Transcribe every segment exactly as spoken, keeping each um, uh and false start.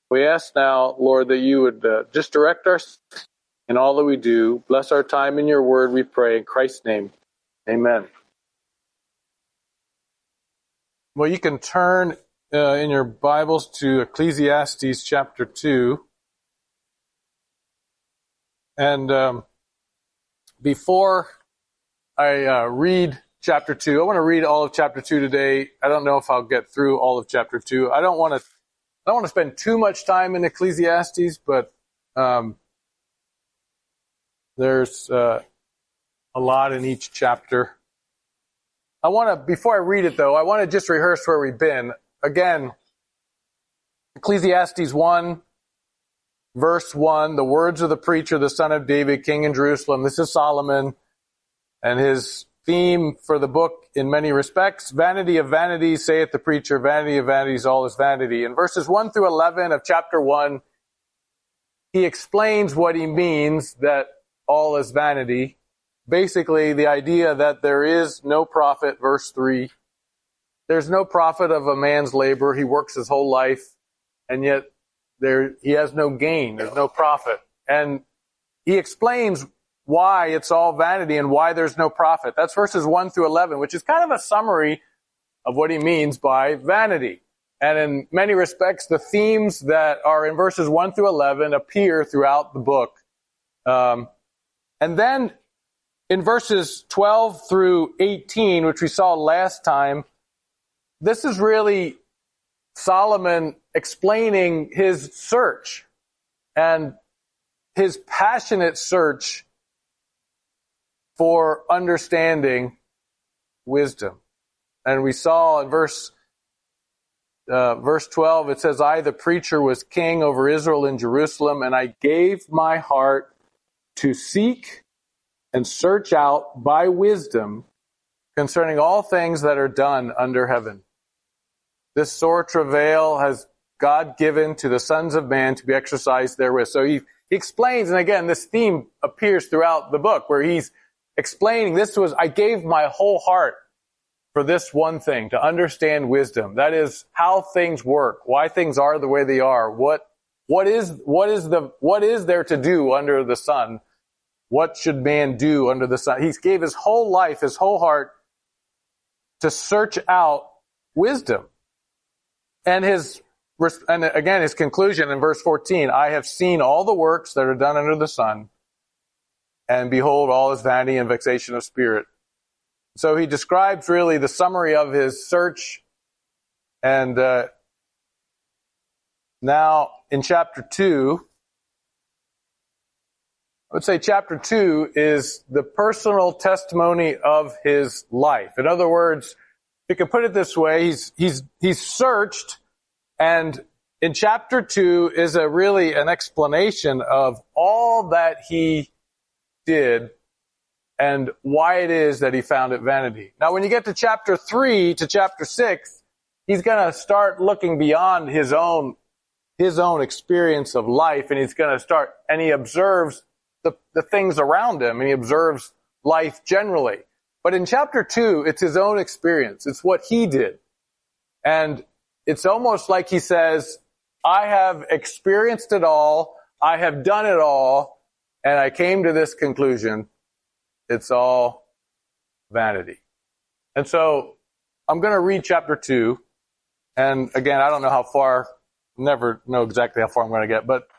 We ask now, Lord, that you would uh, just direct us in all that we do. Bless our time in your word, we pray. In Christ's name, amen. Well, you can turn uh, in your Bibles to Ecclesiastes chapter two. And um, before I uh, read chapter two, I want to read all of chapter two today. I don't know if I'll get through all of chapter two. I don't want to I don't want to spend too much time in Ecclesiastes, but um, there's uh, a lot in each chapter. I want to, before I read it though, I want to just rehearse where we've been. Again, Ecclesiastes one, verse one, the words of the preacher, the son of David, king in Jerusalem. This is Solomon, and his theme for the book in many respects, vanity of vanities, saith the preacher, vanity of vanities, all is vanity. In verses one through eleven of chapter one, he explains what he means that all is vanity. Basically, the idea that there is no profit, verse three. There's no profit of a man's labor. He works his whole life, and yet there he has no gain. There's no profit. And he explains why it's all vanity and why there's no profit. That's verses one through eleven, which is kind of a summary of what he means by vanity. And in many respects, the themes that are in verses one through eleven appear throughout the book. Um, and then in verses twelve through eighteen, which we saw last time, this is really Solomon explaining his search and his passionate search for understanding wisdom. And we saw in verse uh, verse twelve, it says, I, the preacher, was king over Israel in Jerusalem, and I gave my heart to seek and search out by wisdom concerning all things that are done under heaven. This sore travail has God given to the sons of man to be exercised therewith. So he, he explains, and again, this theme appears throughout the book, where he's explaining this was, I gave my whole heart for this one thing, to understand wisdom. That is how things work, why things are the way they are, what, what is, what is the, what is there to do under the sun? What should man do under the sun? He gave his whole life, his whole heart to search out wisdom. And his, and again, his conclusion in verse fourteen, I have seen all the works that are done under the sun, and behold, all is vanity and vexation of spirit. So he describes really the summary of his search. And uh, now in chapter two, I would say chapter two is the personal testimony of his life. In other words, you can put it this way, he's, he's, he's searched, and in chapter two is a really an explanation of all that he did and why it is that he found it vanity. Now, when you get to chapter three to chapter six, he's going to start looking beyond his own, his own experience of life, and he's going to start, and he observes the, the things around him, and he observes life generally. But in chapter two, it's his own experience. It's what he did. And it's almost like he says, I have experienced it all, I have done it all, and I came to this conclusion, it's all vanity. And so I'm going to read chapter two. And again, I don't know how far, never know exactly how far I'm going to get, but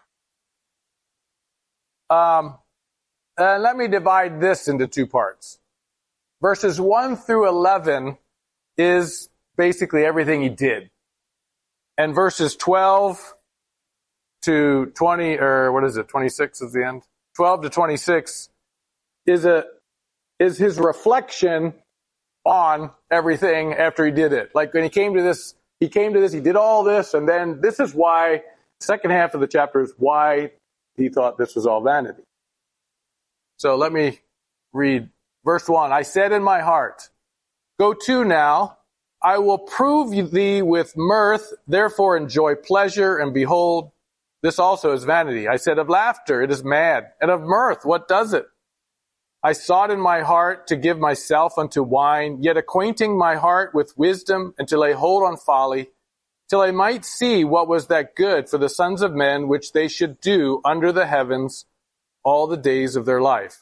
um, and let me divide this into two parts. Verses one through eleven is basically everything he did. And verses twelve to twenty, or what is it, twenty-six is the end? twelve to twenty-six is a is his reflection on everything after he did it. Like when he came to this, he came to this, he did all this, and then this is why, second half of the chapter is why he thought this was all vanity. So let me read verse one. I said in my heart, go to now, I will prove thee with mirth, therefore enjoy pleasure, and behold, this also is vanity. I said of laughter, it is mad, and of mirth, what does it? I sought in my heart to give myself unto wine, yet acquainting my heart with wisdom, and to lay hold on folly, till I might see what was that good for the sons of men which they should do under the heavens all the days of their life.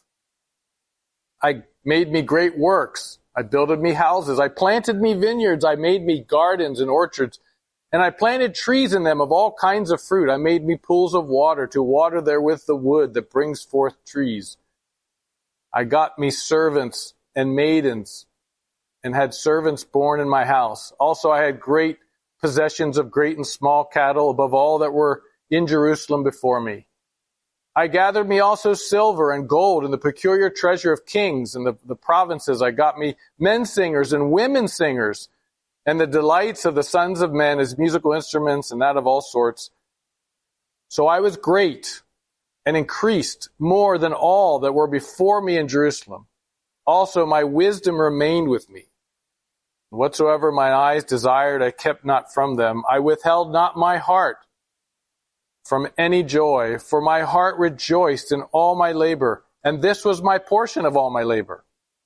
I made me great works. I builded me houses. I planted me vineyards. I made me gardens and orchards. And I planted trees in them of all kinds of fruit. I made me pools of water to water therewith the wood that brings forth trees. I got me servants and maidens, and had servants born in my house. Also I had great possessions of great and small cattle, above all that were in Jerusalem before me. I gathered me also silver and gold and the peculiar treasure of kings and the, the provinces. I got me men singers and women singers, and the delights of the sons of men as musical instruments, and that of all sorts. So I was great and increased more than all that were before me in Jerusalem. Also my wisdom remained with me. Whatsoever mine eyes desired, I kept not from them. I withheld not my heart from any joy, for my heart rejoiced in all my labor, and this was my portion of all my labor.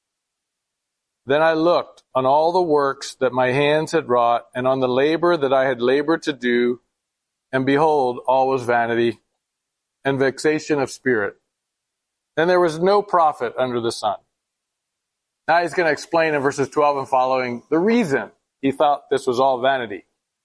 Then I looked on all the works that my hands had wrought, and on the labor that I had labored to do, and behold, all was vanity and vexation of spirit. And there was no profit under the sun. Now he's going to explain in verses twelve and following the reason he thought this was all vanity.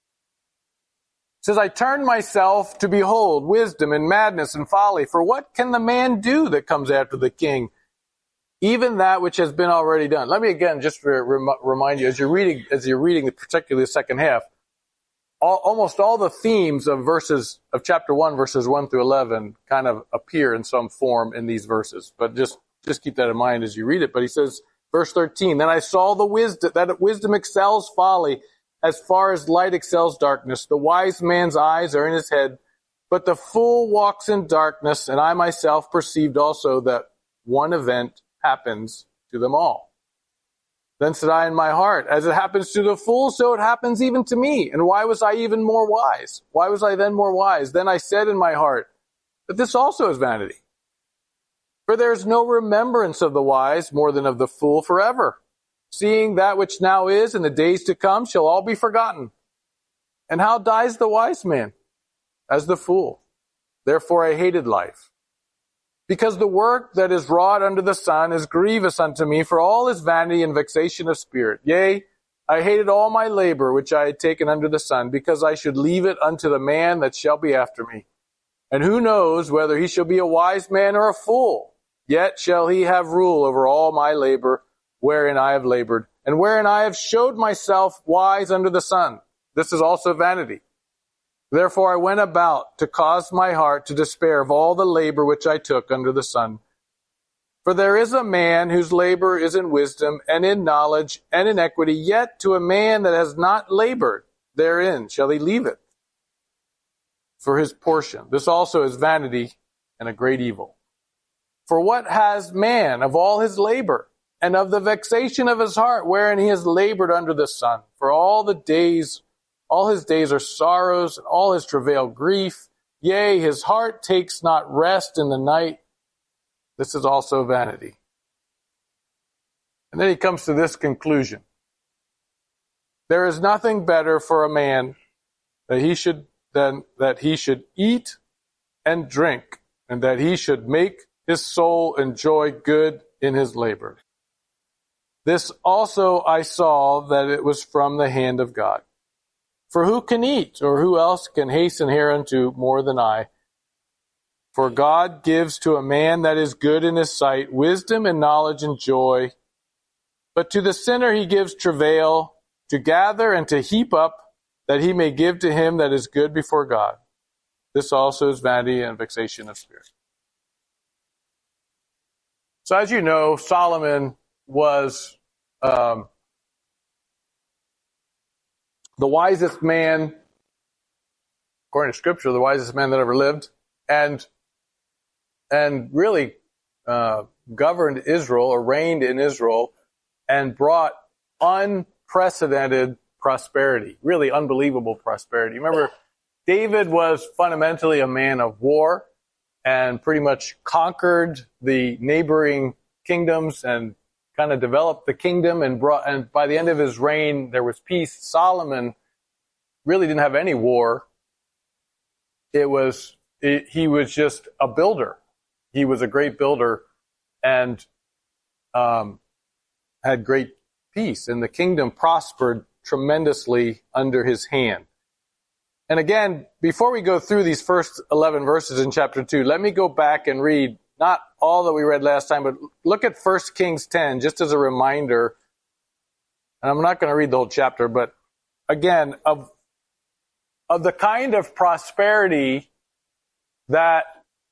He says, I turned myself to behold wisdom and madness and folly. For what can the man do that comes after the king? Even that which has been already done. Let me again just re- rem- remind you, as you're reading, as you're reading, particularly the second half, all, almost all the themes of verses of chapter one, verses one through eleven, kind of appear in some form in these verses. But just just keep that in mind as you read it. But he says, verse thirteen, then I saw the wisdom that wisdom excels folly, as far as light excels darkness. The wise man's eyes are in his head, but the fool walks in darkness. And I myself perceived also that one event happens to them all. Then said I in my heart, as it happens to the fool, so it happens even to me. And why was I even more wise? Why was I then more wise? Then I said in my heart, but this also is vanity. For there is no remembrance of the wise more than of the fool forever. Seeing that which now is and the days to come shall all be forgotten. And how dies the wise man? As the fool. Therefore I hated life. Because the work that is wrought under the sun is grievous unto me, for all is vanity and vexation of spirit. Yea, I hated all my labor which I had taken under the sun, because I should leave it unto the man that shall be after me. And who knows whether he shall be a wise man or a fool? Yet shall he have rule over all my labor, wherein I have labored, and wherein I have showed myself wise under the sun. This is also vanity. Therefore I went about to cause my heart to despair of all the labor which I took under the sun. For there is a man whose labor is in wisdom, and in knowledge, and in equity, yet to a man that has not labored therein shall he leave it for his portion. This also is vanity and a great evil. For what has man of all his labor, and of the vexation of his heart, wherein he has labored under the sun? For all the days, all his days are sorrows, and all his travail grief. Yea, his heart takes not rest in the night. This is also vanity. And then he comes to this conclusion. There is nothing better for a man that he should than that he should eat and drink, and that he should make his soul enjoy good in his labor. This also I saw that it was from the hand of God. For who can eat, or who else can hasten hereunto more than I? For God gives to a man that is good in his sight wisdom and knowledge and joy. But to the sinner he gives travail, to gather and to heap up, that he may give to him that is good before God. This also is vanity and vexation of spirit. So as you know, Solomon was um, the wisest man, according to Scripture, the wisest man that ever lived, and and really uh, governed Israel, or reigned in Israel, and brought unprecedented prosperity, really unbelievable prosperity. Remember, David was fundamentally a man of war, and pretty much conquered the neighboring kingdoms and kind of developed the kingdom, and brought, and by the end of his reign, there was peace. Solomon really didn't have any war. It was, it, he was just a builder. He was a great builder and um, had great peace. And the kingdom prospered tremendously under his hand. And again, before we go through these first eleven verses in chapter two, let me go back and read not all that we read last time, but look at First Kings ten, just as a reminder. And I'm not going to read the whole chapter, but again, of, of the kind of prosperity that,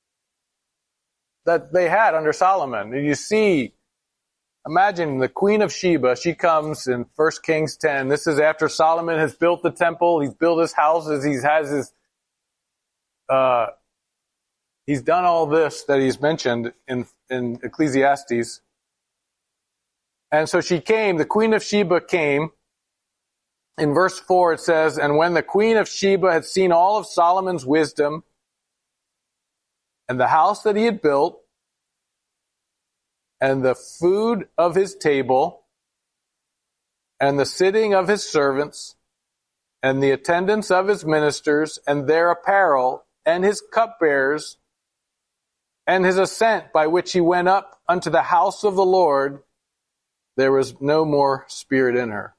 that they had under Solomon. And you see, imagine the Queen of Sheba, she comes in First Kings ten. This is after Solomon has built the temple, he's built his houses, he has his, uh, he's done all this that he's mentioned in, in Ecclesiastes. And so she came, the Queen of Sheba came. In verse four it says, and when the Queen of Sheba had seen all of Solomon's wisdom and the house that he had built and the food of his table and the sitting of his servants and the attendance of his ministers and their apparel and his cupbearers and his ascent by which he went up unto the house of the Lord, there was no more spirit in her.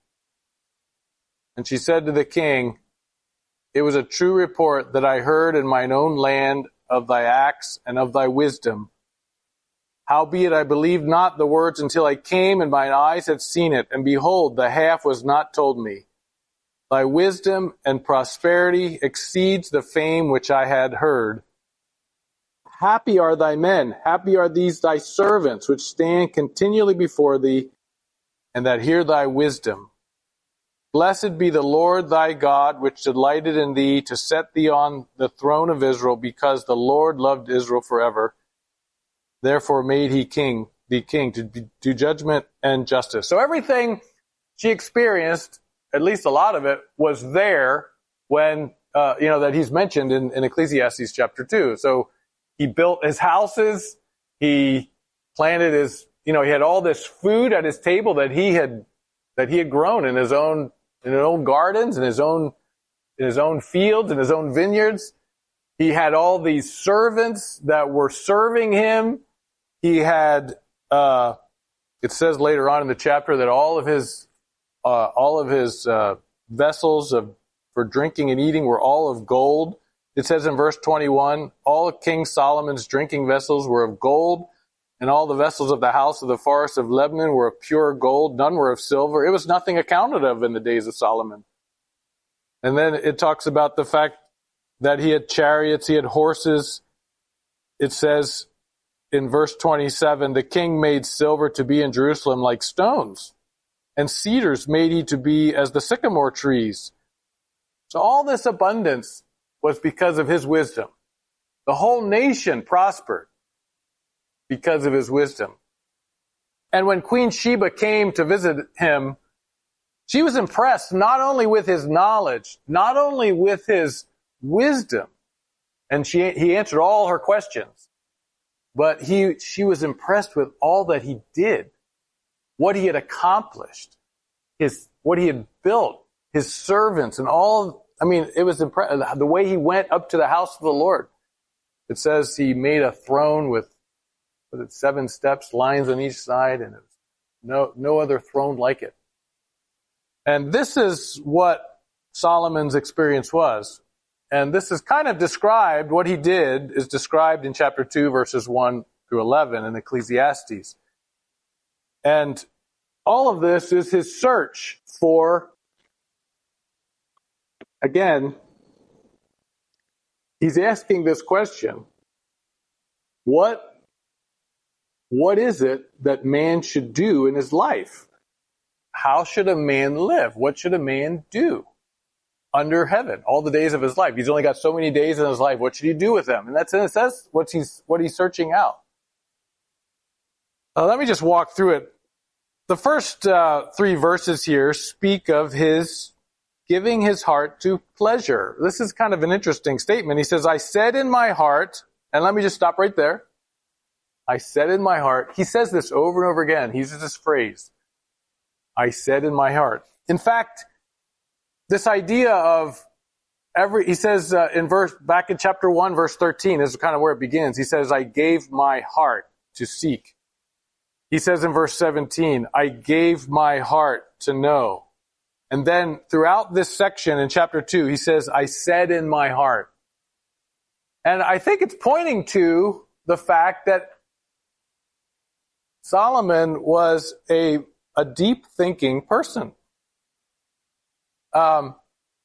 And she said to the king, it was a true report that I heard in mine own land of thy acts and of thy wisdom. Howbeit I believed not the words until I came, and mine eyes had seen it, and behold, the half was not told me. Thy wisdom and prosperity exceeds the fame which I had heard. Happy are thy men, happy are these thy servants, which stand continually before thee, and that hear thy wisdom. Blessed be the Lord thy God, which delighted in thee to set thee on the throne of Israel, because the Lord loved Israel forever. Therefore made he king, thee king, to do judgment and justice. So everything she experienced, at least a lot of it, was there when, uh, you know, that he's mentioned in, in Ecclesiastes chapter two. So he built his houses, he planted his, you know, he had all this food at his table that he had, that he had grown in his own, in his own gardens, in his own, in his own fields, in his own vineyards. He had all these servants that were serving him. He had, uh, it says later on in the chapter that all of his, uh, all of his, uh, vessels of, for drinking and eating were all of gold. It says in verse twenty-one, all of King Solomon's drinking vessels were of gold, and all the vessels of the house of the forest of Lebanon were of pure gold. None were of silver. It was nothing accounted of in the days of Solomon. And then it talks about the fact that he had chariots, he had horses. It says in verse twenty-seven, the king made silver to be in Jerusalem like stones, and cedars made he to be as the sycamore trees. So all this abundance was because of his wisdom. The whole nation prospered because of his wisdom. And when Queen Sheba came to visit him, she was impressed not only with his knowledge, not only with his wisdom, and she, he answered all her questions, but he, she was impressed with all that he did, what he had accomplished, his, what he had built, his servants, and all. I mean, it was impressive. The way he went up to the house of the Lord. It says he made a throne with, with its seven steps, lions on each side, and it was no, no other throne like it. And this is what Solomon's experience was. And this is kind of described, what he did is described in chapter two, verses one through eleven in Ecclesiastes. And all of this is his search for, again, he's asking this question. What, what is it that man should do in his life? How should a man live? What should a man do under heaven all the days of his life? He's only got so many days in his life. What should he do with them? And that's, that's what he's, what he's searching out. Uh, let me just walk through it. The first uh, three verses here speak of his giving his heart to pleasure. This is kind of an interesting statement. He says, I said in my heart, and let me just stop right there. I said in my heart. He says this over and over again. He uses this phrase. I said in my heart. In fact, this idea of every, he says uh, in verse, back in chapter one, verse thirteen, this is kind of where it begins. He says, I gave my heart to seek. He says in verse seventeen, I gave my heart to know. And then throughout this section in chapter two, he says, I said in my heart. And I think it's pointing to the fact that Solomon was a, a deep thinking person. Um,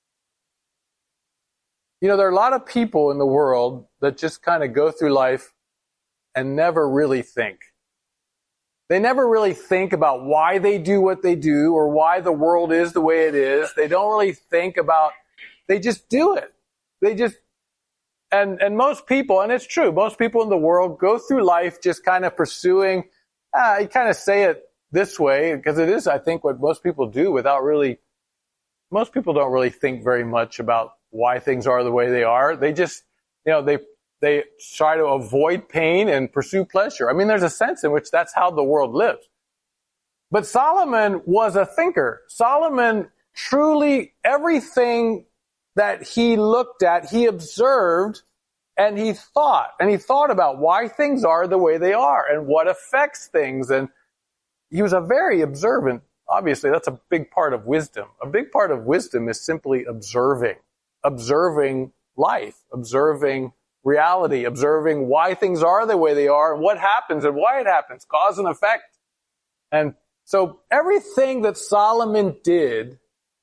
you know, there are a lot of people in the world that just kind of go through life and never really think. They never really think about why they do what they do or why the world is the way it is. They don't really think about, they just do it. They just, and, and most people, and it's true, most people in the world go through life just kind of pursuing, ah, you kind of say it this way, because it is, I think, what most people do without really, most people don't really think very much about why things are the way they are. They just, you know, they, They try to avoid pain and pursue pleasure. I mean, there's a sense in which that's how the world lives. But Solomon was a thinker. Solomon truly, everything that he looked at, he observed and he thought. And he thought about why things are the way they are and what affects things. And he was a very observant. Obviously, that's a big part of wisdom. A big part of wisdom is simply observing. Observing life. Observing reality, observing why things are the way they are and what happens and why it happens, cause and effect. And so everything that Solomon did,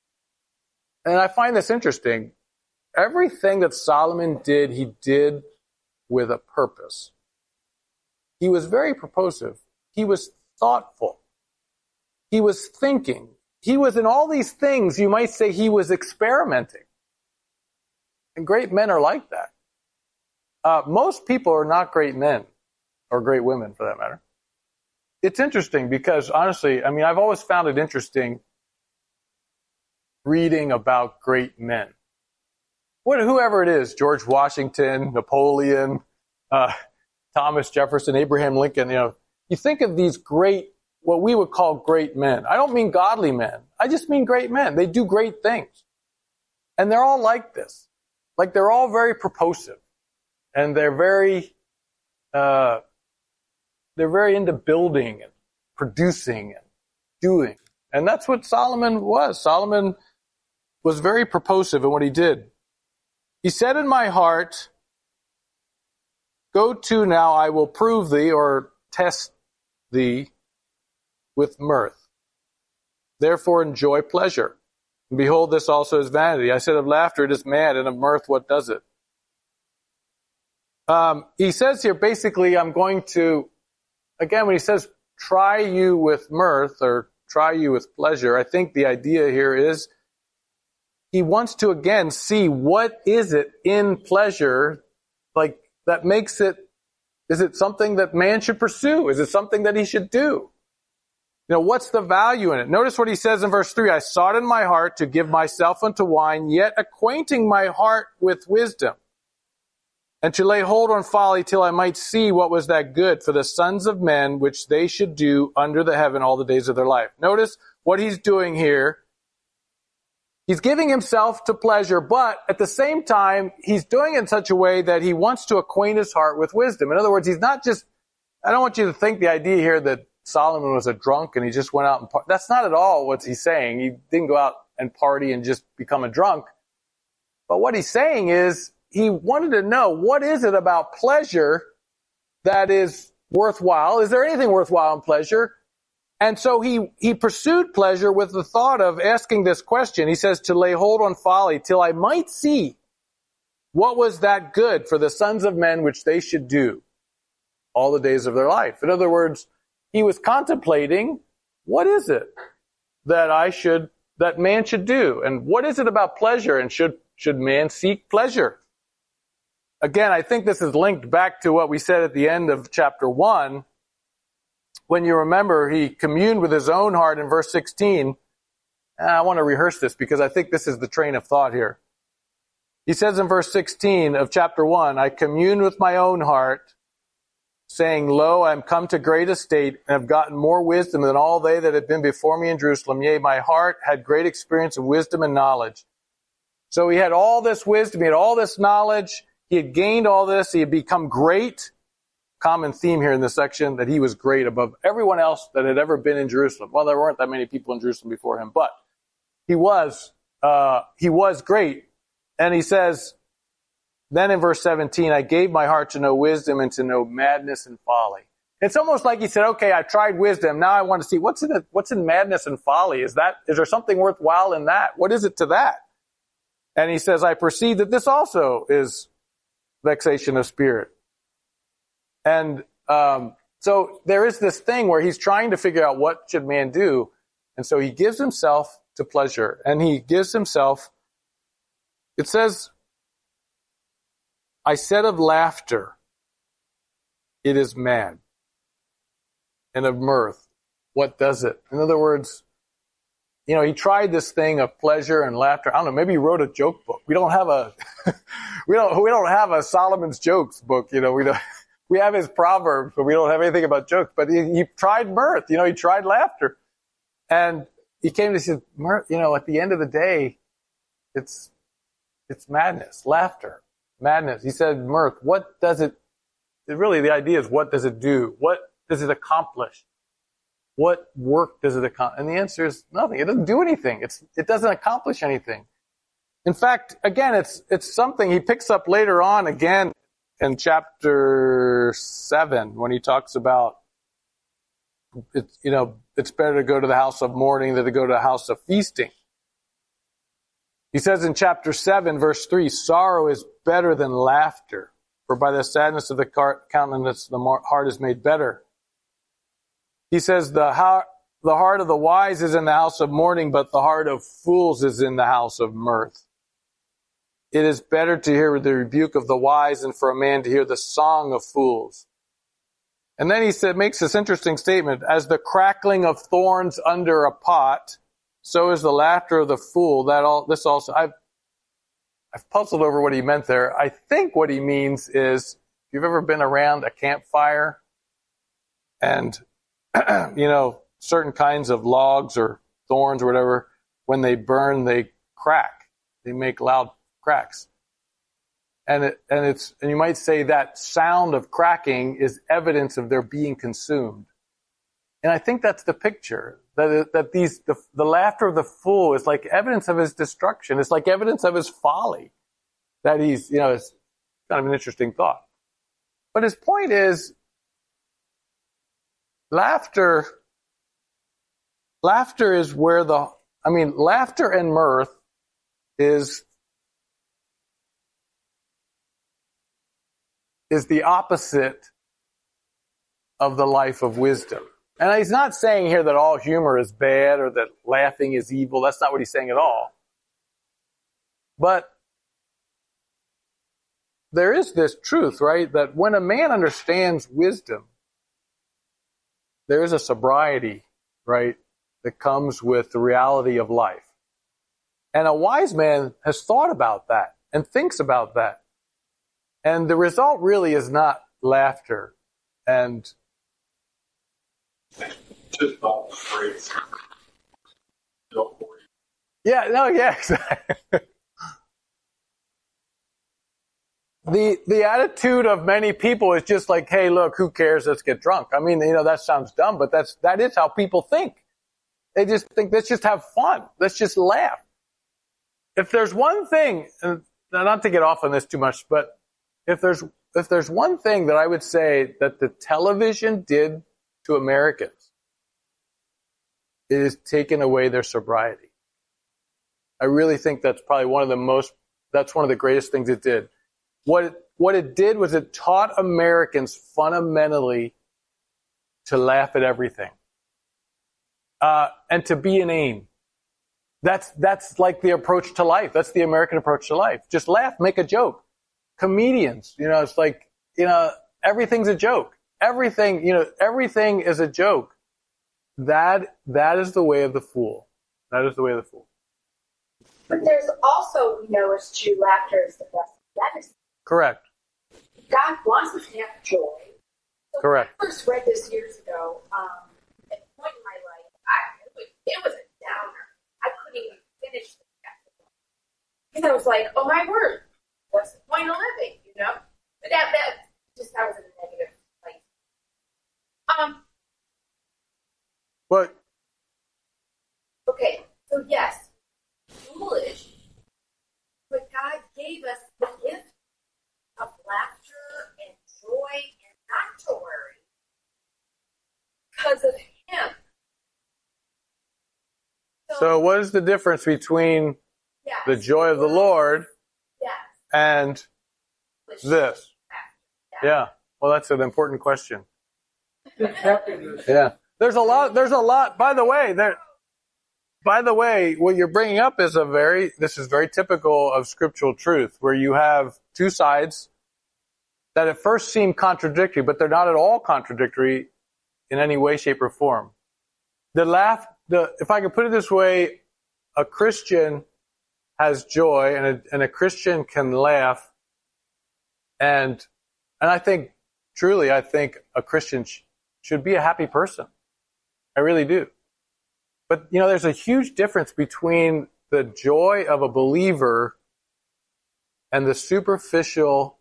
and I find this interesting, everything that Solomon did, he did with a purpose. He was very purposive. He was thoughtful. He was thinking. He was in all these things, you might say he was experimenting. And great men are like that. Uh, most people are not great men, or great women for that matter. It's interesting because honestly, I mean, I've always found it interesting reading about great men. What, whoever it is, George Washington, Napoleon, uh, Thomas Jefferson, Abraham Lincoln, you know, you think of these great, what we would call great men. I don't mean godly men. I just mean great men. They do great things. And they're all like this. Like they're all very purposive. And they're very, uh, they're very into building and producing and doing. And that's what Solomon was. Solomon was very purposive in what he did. He said in my heart, go to now, I will prove thee or test thee with mirth. Therefore enjoy pleasure. And behold, this also is vanity. I said of laughter it is mad, and of mirth what does it? Um, he says here, basically, I'm going to, again, when he says, try you with mirth or try you with pleasure, I think the idea here is he wants to, again, see what is it in pleasure, like, that makes it, is it something that man should pursue? Is it something that he should do? You know, what's the value in it? Notice what he says in verse three, I sought in my heart to give myself unto wine, yet acquainting my heart with wisdom. And to lay hold on folly till I might see what was that good for the sons of men which they should do under the heaven all the days of their life. Notice what he's doing here. He's giving himself to pleasure, but at the same time, he's doing it in such a way that he wants to acquaint his heart with wisdom. In other words, he's not just, I don't want you to think the idea here that Solomon was a drunk and he just went out and party. That's not at all what he's saying. He didn't go out and party and just become a drunk. But what he's saying is, he wanted to know, what is it about pleasure that is worthwhile? Is there anything worthwhile in pleasure? And so he, he pursued pleasure with the thought of asking this question. He says, to lay hold on folly till I might see what was that good for the sons of men which they should do all the days of their life. In other words, he was contemplating, what is it that I should, that man should do? And what is it about pleasure? And should, should man seek pleasure? Again, I think this is linked back to what we said at the end of chapter one. When you remember, he communed with his own heart in verse sixteen. And I want to rehearse this because I think this is the train of thought here. He says in verse sixteen of chapter one, I communed with my own heart, saying, Lo, I am come to great estate, and have gotten more wisdom than all they that have been before me in Jerusalem. Yea, my heart had great experience of wisdom and knowledge. So he had all this wisdom, he had all this knowledge, he had gained all this, he had become great. Common theme here in this section, that he was great above everyone else that had ever been in Jerusalem. Well, there weren't that many people in Jerusalem before him, but he was, uh, he was great. And he says, then in verse seventeen, I gave my heart to know wisdom and to know madness and folly. It's almost like he said, okay, I tried wisdom. Now I want to see what's in it, what's in madness and folly. Is that, is there something worthwhile in that? What is it to that? And he says, I perceive that this also is vexation of spirit. And um, so there is this thing where he's trying to figure out what should man do. And so he gives himself to pleasure. And he gives himself, it says, I said of laughter, it is mad. And of mirth, what does it? In other words, you know, he tried this thing of pleasure and laughter. I don't know, maybe he wrote a joke book. We don't have a, we don't, we don't have a Solomon's Jokes book, you know, we don't. We have his Proverbs, but we don't have anything about jokes. But he, he tried mirth, you know, he tried laughter. And he came to say, mirth, you know, at the end of the day, it's, it's madness, laughter, madness. He said mirth. What does it, it really, the idea is, what does it do? What does it accomplish? What work does it accomplish? And the answer is nothing. It doesn't do anything. It's, it doesn't accomplish anything. In fact, again, it's, it's something he picks up later on again, in chapter seven, when he talks about, it's, you know, it's better to go to the house of mourning than to go to the house of feasting. He says in chapter seven, verse three, sorrow is better than laughter, for by the sadness of the countenance the heart is made better. He says the heart, the heart of the wise is in the house of mourning, but the heart of fools is in the house of mirth. It is better to hear the rebuke of the wise than for a man to hear the song of fools. And then he said, makes this interesting statement, as the crackling of thorns under a pot, so is the laughter of the fool. That all, this also, I've, I've puzzled over what he meant there. I think what he means is, if you've ever been around a campfire and, you know, certain kinds of logs or thorns or whatever, when they burn, they crack. They make loud cracks. And it, and it's, and you might say that sound of cracking is evidence of their being consumed. And I think that's the picture, that, that these, the, the laughter of the fool is like evidence of his destruction. It's like evidence of his folly, that he's, you know, it's kind of an interesting thought. But his point is, laughter, laughter is where the, I mean, laughter and mirth is is the opposite of the life of wisdom. And he's not saying here that all humor is bad or that laughing is evil. That's not what he's saying at all. But there is this truth, right, that when a man understands wisdom, there is a sobriety, right, that comes with the reality of life. And a wise man has thought about that and thinks about that. And the result really is not laughter and just not phrase. Yeah, no, yeah, exactly. The the attitude of many people is just like, hey, look, who cares? Let's get drunk. I mean, you know, that sounds dumb, but that's that is how people think. They just think, let's just have fun. Let's just laugh. If there's one thing, and not to get off on this too much, but if there's if there's one thing that I would say that the television did to Americans, it has taken away their sobriety. I really think that's probably one of the most, that's one of the greatest things it did. What it, what it did was it taught Americans fundamentally to laugh at everything. Uh, and to be inane. That's, that's like the approach to life. That's the American approach to life. Just laugh, make a joke. Comedians, you know, it's like, you know, everything's a joke. Everything, you know, everything is a joke. That, that is the way of the fool. That is the way of the fool. But there's also, we know as Jew, laughter is the best medicine. Correct. God wants us to have joy. So Correct. When I first read this years ago, um, at a point in my life, I, it, was, it was a downer. I couldn't even finish the chapter. Because I was like, oh my word, what's the point of living, you know? But that, that just, I was in a negative place. Um, But okay, so yes, foolish, but God gave us the gift of laughter and joy and not to worry because of Him. so what is the difference between yes, the joy of the Lord yes, and foolish this? laughter. Yeah. Well, that's an important question. Happiness. Yeah. There's a lot, there's a lot, by the way, there, by the way, what you're bringing up is a very, this is very typical of scriptural truth, where you have two sides that at first seem contradictory, but they're not at all contradictory in any way, shape, or form. The laugh, the, if I could put it this way, a Christian has joy and a, and a Christian can laugh. And, and I think, truly, I think a Christian sh- should be a happy person. I really do. But, you know, there's a huge difference between the joy of a believer and the superficial,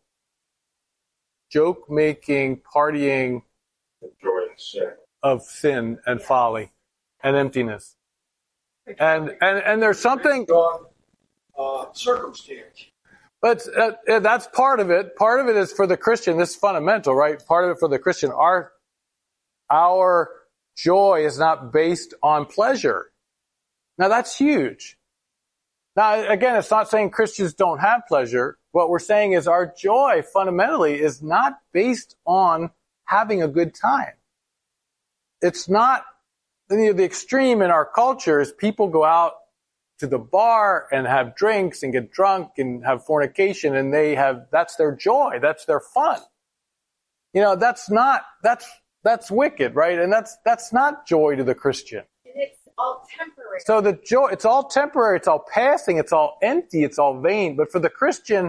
joke-making, partying Joy and sin. of sin and folly and emptiness. And, and, and there's something, Based on uh, circumstance. but uh, that's part of it. Part of it is for the Christian. This is fundamental, right? Part of it for the Christian. Our, our joy is not based on pleasure. Now that's huge. Now, again, it's not saying Christians don't have pleasure. What we're saying is our joy fundamentally is not based on having a good time. It's not, you know, the extreme in our culture is people go out to the bar and have drinks and get drunk and have fornication and they have, that's their joy. That's their fun. You know, that's not, that's, that's wicked, right? And that's, that's not joy to the Christian. And it's all temporary. So the joy, it's all temporary, it's all passing, it's all empty, it's all vain. But for the Christian,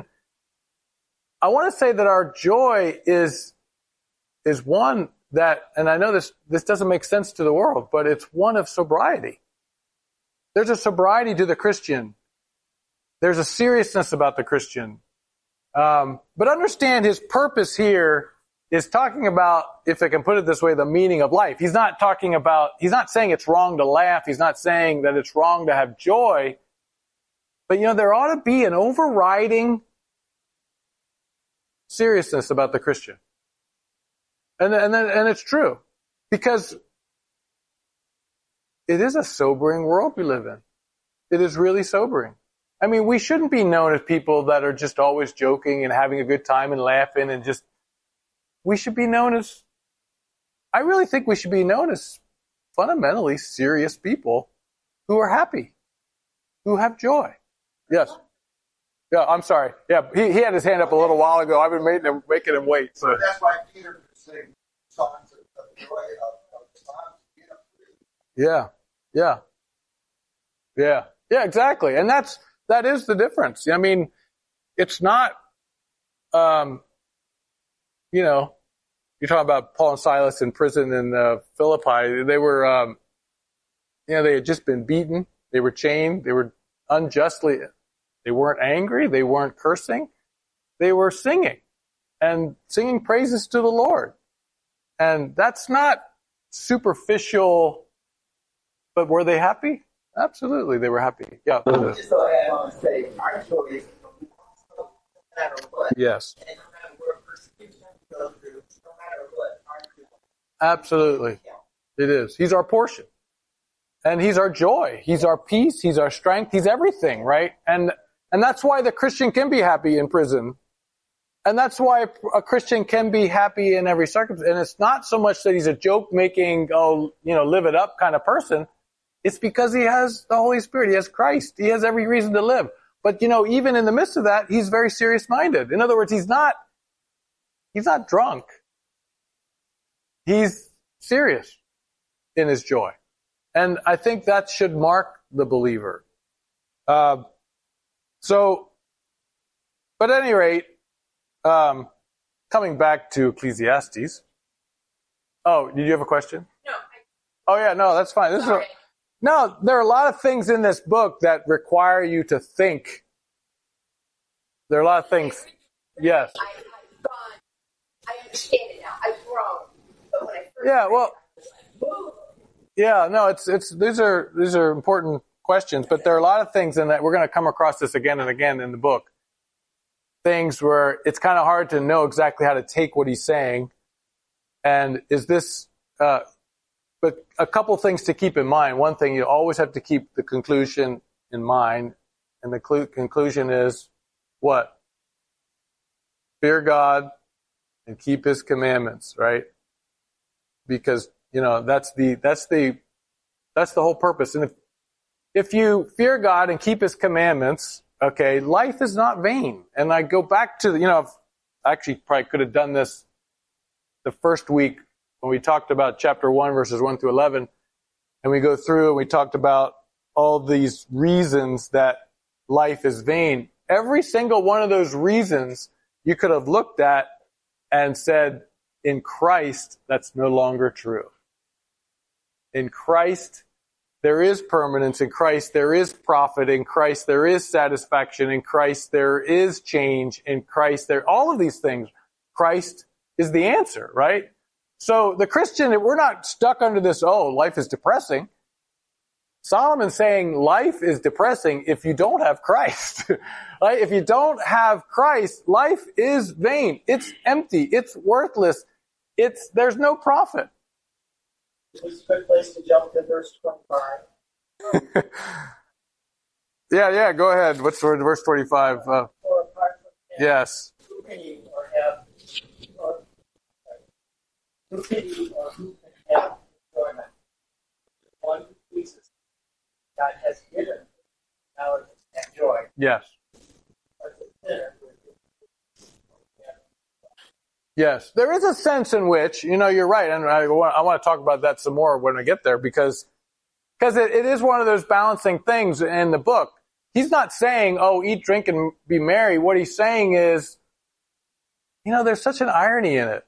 I want to say that our joy is, is one that, and I know this, this doesn't make sense to the world, but it's one of sobriety. There's a sobriety to the Christian. There's a seriousness about the Christian. Um, but understand his purpose here is talking about, if I can put it this way, the meaning of life. He's not talking about, he's not saying it's wrong to laugh. He's not saying that it's wrong to have joy. But, you know, there ought to be an overriding seriousness about the Christian. And, and, and it's true. Because it is a sobering world we live in. It is really sobering. I mean, we shouldn't be known as people that are just always joking and having a good time and laughing and just, we should be known as, I really think we should be known as fundamentally serious people who are happy, who have joy. Yes. Yeah, I'm sorry. Yeah, he, he had his hand up a little while ago. I've been making him, making him wait. So That's why Peter could sing songs of, of joy of, of the times. You know, yeah, yeah, yeah, yeah, exactly. And that's, that is the difference. I mean, it's not, um, you know, you're talking about Paul and Silas in prison in uh, Philippi. They were, um, you know, they had just been beaten. They were chained. They were unjustly, they weren't angry. They weren't cursing. They were singing and singing praises to the Lord. And that's not superficial, but were they happy? Absolutely, they were happy. Yeah. Just so I want to say, our joy is no matter what. Yes. And no matter what persecution we go through, no matter what, our joy. Absolutely. It is. He's our portion. And he's our joy. He's our peace. He's our strength. He's everything, right? And, and that's why the Christian can be happy in prison. And that's why a Christian can be happy in every circumstance. And it's not so much that he's a joke-making, oh, you know, live it up kind of person. It's because he has the Holy Spirit. He has Christ. He has every reason to live. But, you know, even in the midst of that, he's very serious-minded. In other words, he's not, he's not drunk. He's serious in his joy. And I think that should mark the believer. Uh, so, but at any rate, um, coming back to Ecclesiastes. Oh, did you have a question? No. I, Oh yeah, no, that's fine. This sorry. is a, no, there are a lot of things in this book that require you to think there are a lot of things. Yes. I, I've gone, I understand it now. I've grown. But when I first Yeah, well, read it, I was like, yeah, no, it's, it's, these are, these are important questions, but there are a lot of things in that we're going to come across this again and again in the book. Things where it's kind of hard to know exactly how to take what he's saying. And is this, uh, but a couple things to keep in mind. One thing, you always have to keep the conclusion in mind. And the clu- conclusion is what? Fear God and keep his commandments, right? Because, you know, that's the, that's the, that's the whole purpose. And if, if you fear God and keep his commandments, okay, life is not vain. And I go back to, you know, I actually probably could have done this the first week when we talked about chapter one, verses one through eleven. And we go through and we talked about all these reasons that life is vain. Every single one of those reasons you could have looked at and said, in Christ, that's no longer true. In Christ, there is permanence. In Christ, there is profit. In Christ, there is satisfaction. In Christ, there is change. In Christ, there, all of these things, Christ is the answer, right? So the Christian, we're not stuck under this, oh, life is depressing. Solomon's saying life is depressing if you don't have Christ. Right? If you don't have Christ, life is vain. It's empty. It's worthless. It's, there's no profit. This is a good place to jump to verse twenty-five. yeah, yeah, go ahead. What's verse twenty-five? Uh, For apart from him, yes. who pity or have, or, who pity or who can have enjoyment? One who pleases God has given knowledge and joy. Yes. But the sinner will Yes. There is a sense in which, you know, you're right. And I want, I want to talk about that some more when I get there because, because it, it is one of those balancing things in the book. He's not saying, oh, eat, drink, and be merry. What he's saying is, you know, there's such an irony in it.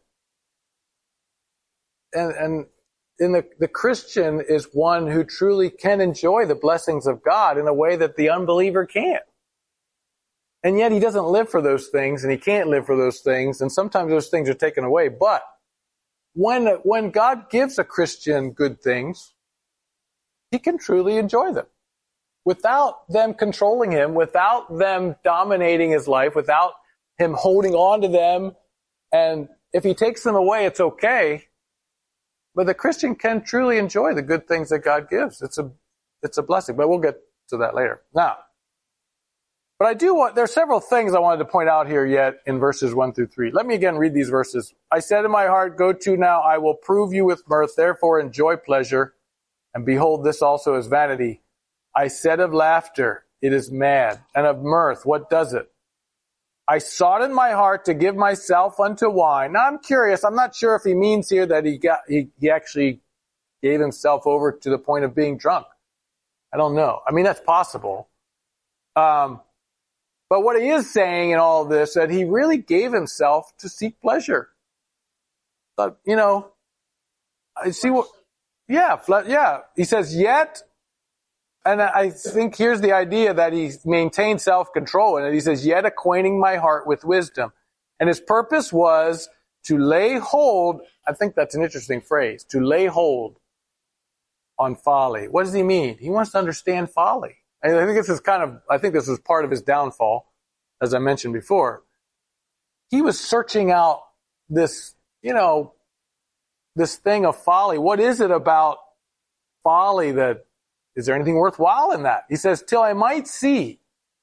And, and in the, the Christian is one who truly can enjoy the blessings of God in a way that the unbeliever can't. And yet he doesn't live for those things, and he can't live for those things, and sometimes those things are taken away. But when, when God gives a Christian good things, he can truly enjoy them without them controlling him, without them dominating his life, without him holding on to them. And if he takes them away, it's okay. But the Christian can truly enjoy the good things that God gives. It's a, it's a blessing, but we'll get to that later. Now, but I do want, there are several things I wanted to point out here yet in verses one through three. Let me again read these verses. I said in my heart, go to now, I will prove you with mirth, therefore enjoy pleasure. And behold, this also is vanity. I said of laughter, it is mad. And of mirth, what does it? I sought in my heart to give myself unto wine. Now I'm curious, I'm not sure if he means here that he got, he, he actually gave himself over to the point of being drunk. I don't know. I mean, that's possible. Um, But what he is saying in all of this, that he really gave himself to seek pleasure. But, you know, I see what, yeah, yeah. He says, yet, and I think here's the idea that he maintained self-control in it. He says, yet acquainting my heart with wisdom. And his purpose was to lay hold, I think that's an interesting phrase, to lay hold on folly. What does he mean? He wants to understand folly. I think this is kind of, I think this was part of his downfall, as I mentioned before. He was searching out this, you know, this thing of folly. What is it about folly that, is there anything worthwhile in that? He says, till I might see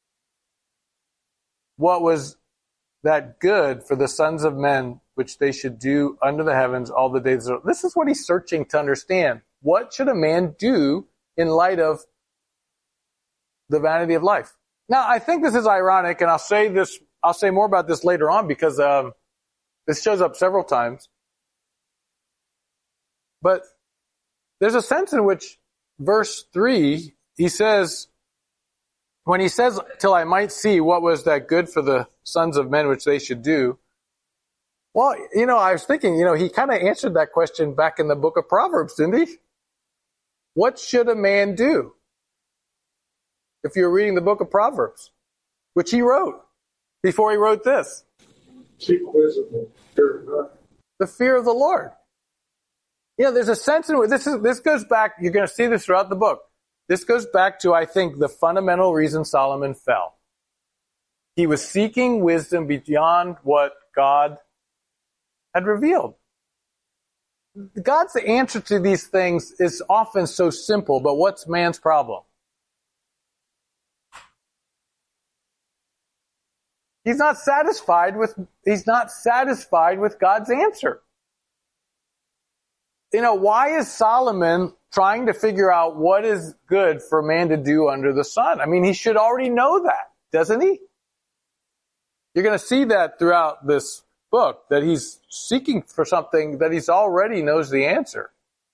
what was that good for the sons of men, which they should do under the heavens all the days of, this is what he's searching to understand. What should a man do in light of the vanity of life? Now, I think this is ironic, and I'll say this, I'll say more about this later on because um, this shows up several times. But there's a sense in which verse three, he says, when he says, till I might see what was that good for the sons of men which they should do. Well, you know, I was thinking, you know, he kind of answered that question back in the book of Proverbs, didn't he? What should a man do? If you're reading the book of Proverbs, which he wrote. before he wrote this? Seek wisdom and fear of God. The fear of the Lord. You know, there's a sense in which this is, this goes back, you're going to see this throughout the book. This goes back to, I think, the fundamental reason Solomon fell. He was seeking wisdom beyond what God had revealed. God's answer to these things is often so simple, but what's man's problem? He's not satisfied with, he's not satisfied with God's answer. You know, why is Solomon trying to figure out what is good for man to do under the sun? I mean, he should already know that, doesn't he? You're going to see that throughout this book, that he's seeking for something that he's already knows the answer.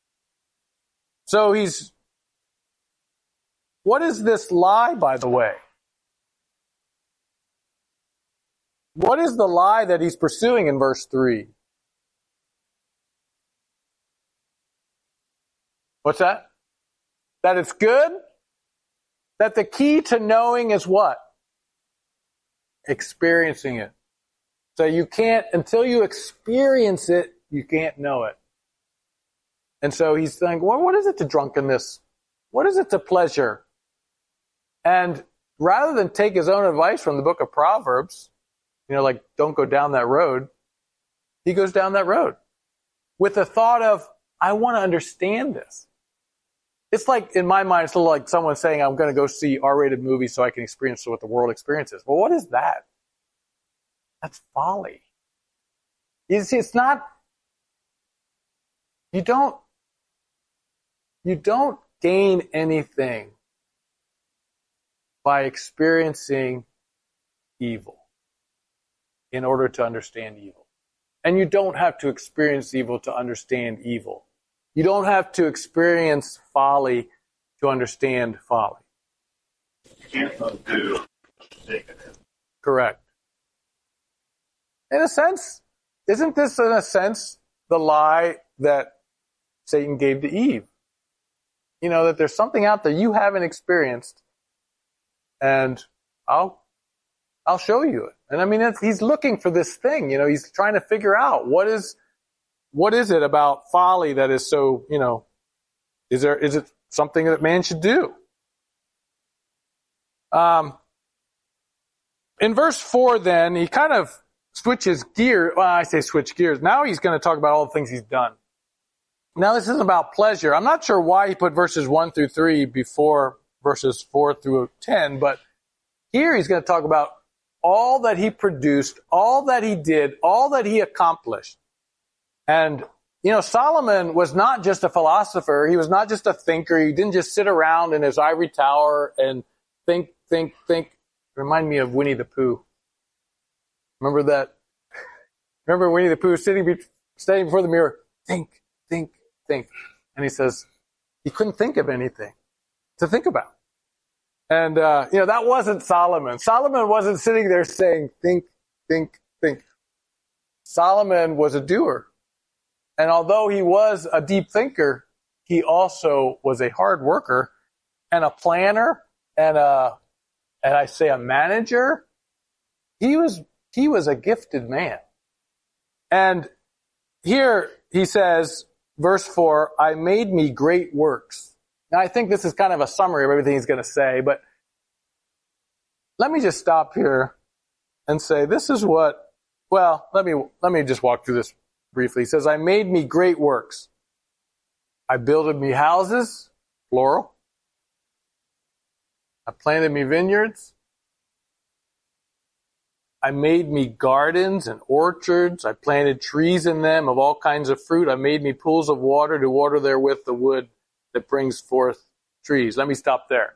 So he's, what is this lie, by the way? What is the lie that he's pursuing in verse three? What's that? That it's good? That the key to knowing is what? Experiencing it. So you can't, until you experience it, you can't know it. And so he's saying, well, what is it to drunkenness? What is it to pleasure? And rather than take his own advice from the book of Proverbs, you know, like, don't go down that road, he goes down that road with the thought of, I want to understand this. It's like, in my mind, it's a little like someone saying, I'm going to go see R-rated movies so I can experience what the world experiences. Well, what is that? That's folly. You see, it's not, you don't, you don't gain anything by experiencing evil in order to understand evil. And you don't have to experience evil to understand evil. You don't have to experience folly to understand folly. You can't undo. Correct. In a sense, isn't this in a sense the lie that Satan gave to Eve? You know, that there's something out there you haven't experienced, and I'll I'll show you it. And I mean, it's, he's looking for this thing. You know, he's trying to figure out what is what is it about folly that is so, you know, is there is it something that man should do? Um, in verse four, then he kind of switches gears. Well, I say switch gears. Now he's going to talk about all the things he's done. Now this isn't about pleasure. I'm not sure why he put verses one through three before verses four through ten, but here he's going to talk about all that he produced, all that he did, all that he accomplished. And, you know, Solomon was not just a philosopher. He was not just a thinker. He didn't just sit around in his ivory tower and think, think, think. Remind me of Winnie the Pooh. Remember that? Remember Winnie the Pooh sitting, be, standing before the mirror? Think, think, think. And he says he couldn't think of anything to think about. And, uh, you know, that wasn't Solomon. Solomon wasn't sitting there saying, think, think, think. Solomon was a doer. And although he was a deep thinker, he also was a hard worker and a planner and a, and I say a manager. He was, he was a gifted man. And here he says, verse four, I made me great works. Now, I think this is kind of a summary of everything he's going to say, but let me just stop here and say this is what, well, let me, let me just walk through this briefly. He says, I made me great works. I builded me houses, plural. I planted me vineyards. I made me gardens and orchards. I planted trees in them of all kinds of fruit. I made me pools of water to water therewith the wood that brings forth trees. Let me stop there.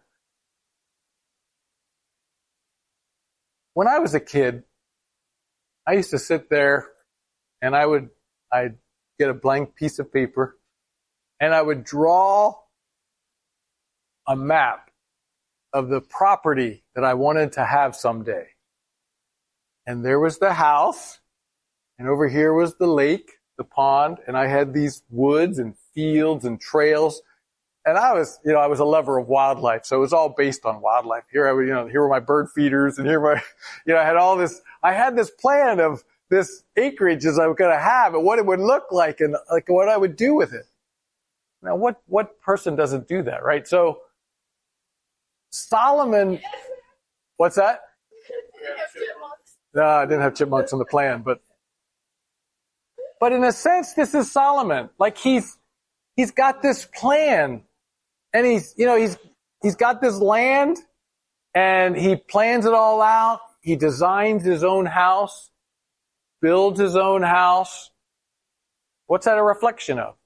When I was a kid, I used to sit there and I would, I'd get a blank piece of paper and I would draw a map of the property that I wanted to have someday. And there was the house, and over here was the lake, the pond, and I had these woods and fields and trails. and I was, you know, I was a lover of wildlife, so it was all based on wildlife. Here I was, you know, here were my bird feeders, and here were, you know, I had all this, I had this plan of this acreage as I was going to have and what it would look like and like what I would do with it. Now, what, what person doesn't do that, right? So Solomon, what's that? No, I didn't have chipmunks on the plan, but, but in a sense, this is Solomon. Like he's, he's got this plan and he's, you know, he's, he's got this land and he plans it all out. He designs his own house, builds his own house. What's that a reflection of?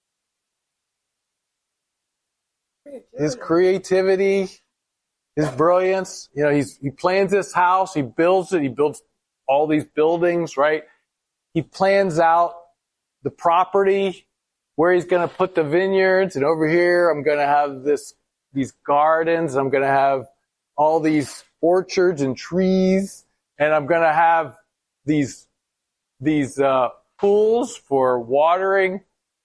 His creativity, his brilliance. You know, he's, he plans this house, he builds it, he builds all these buildings, right? He plans out the property, where he's going to put the vineyards, and over here I'm going to have this, these gardens, I'm going to have all these orchards and trees, and I'm going to have these, these, uh, pools for watering.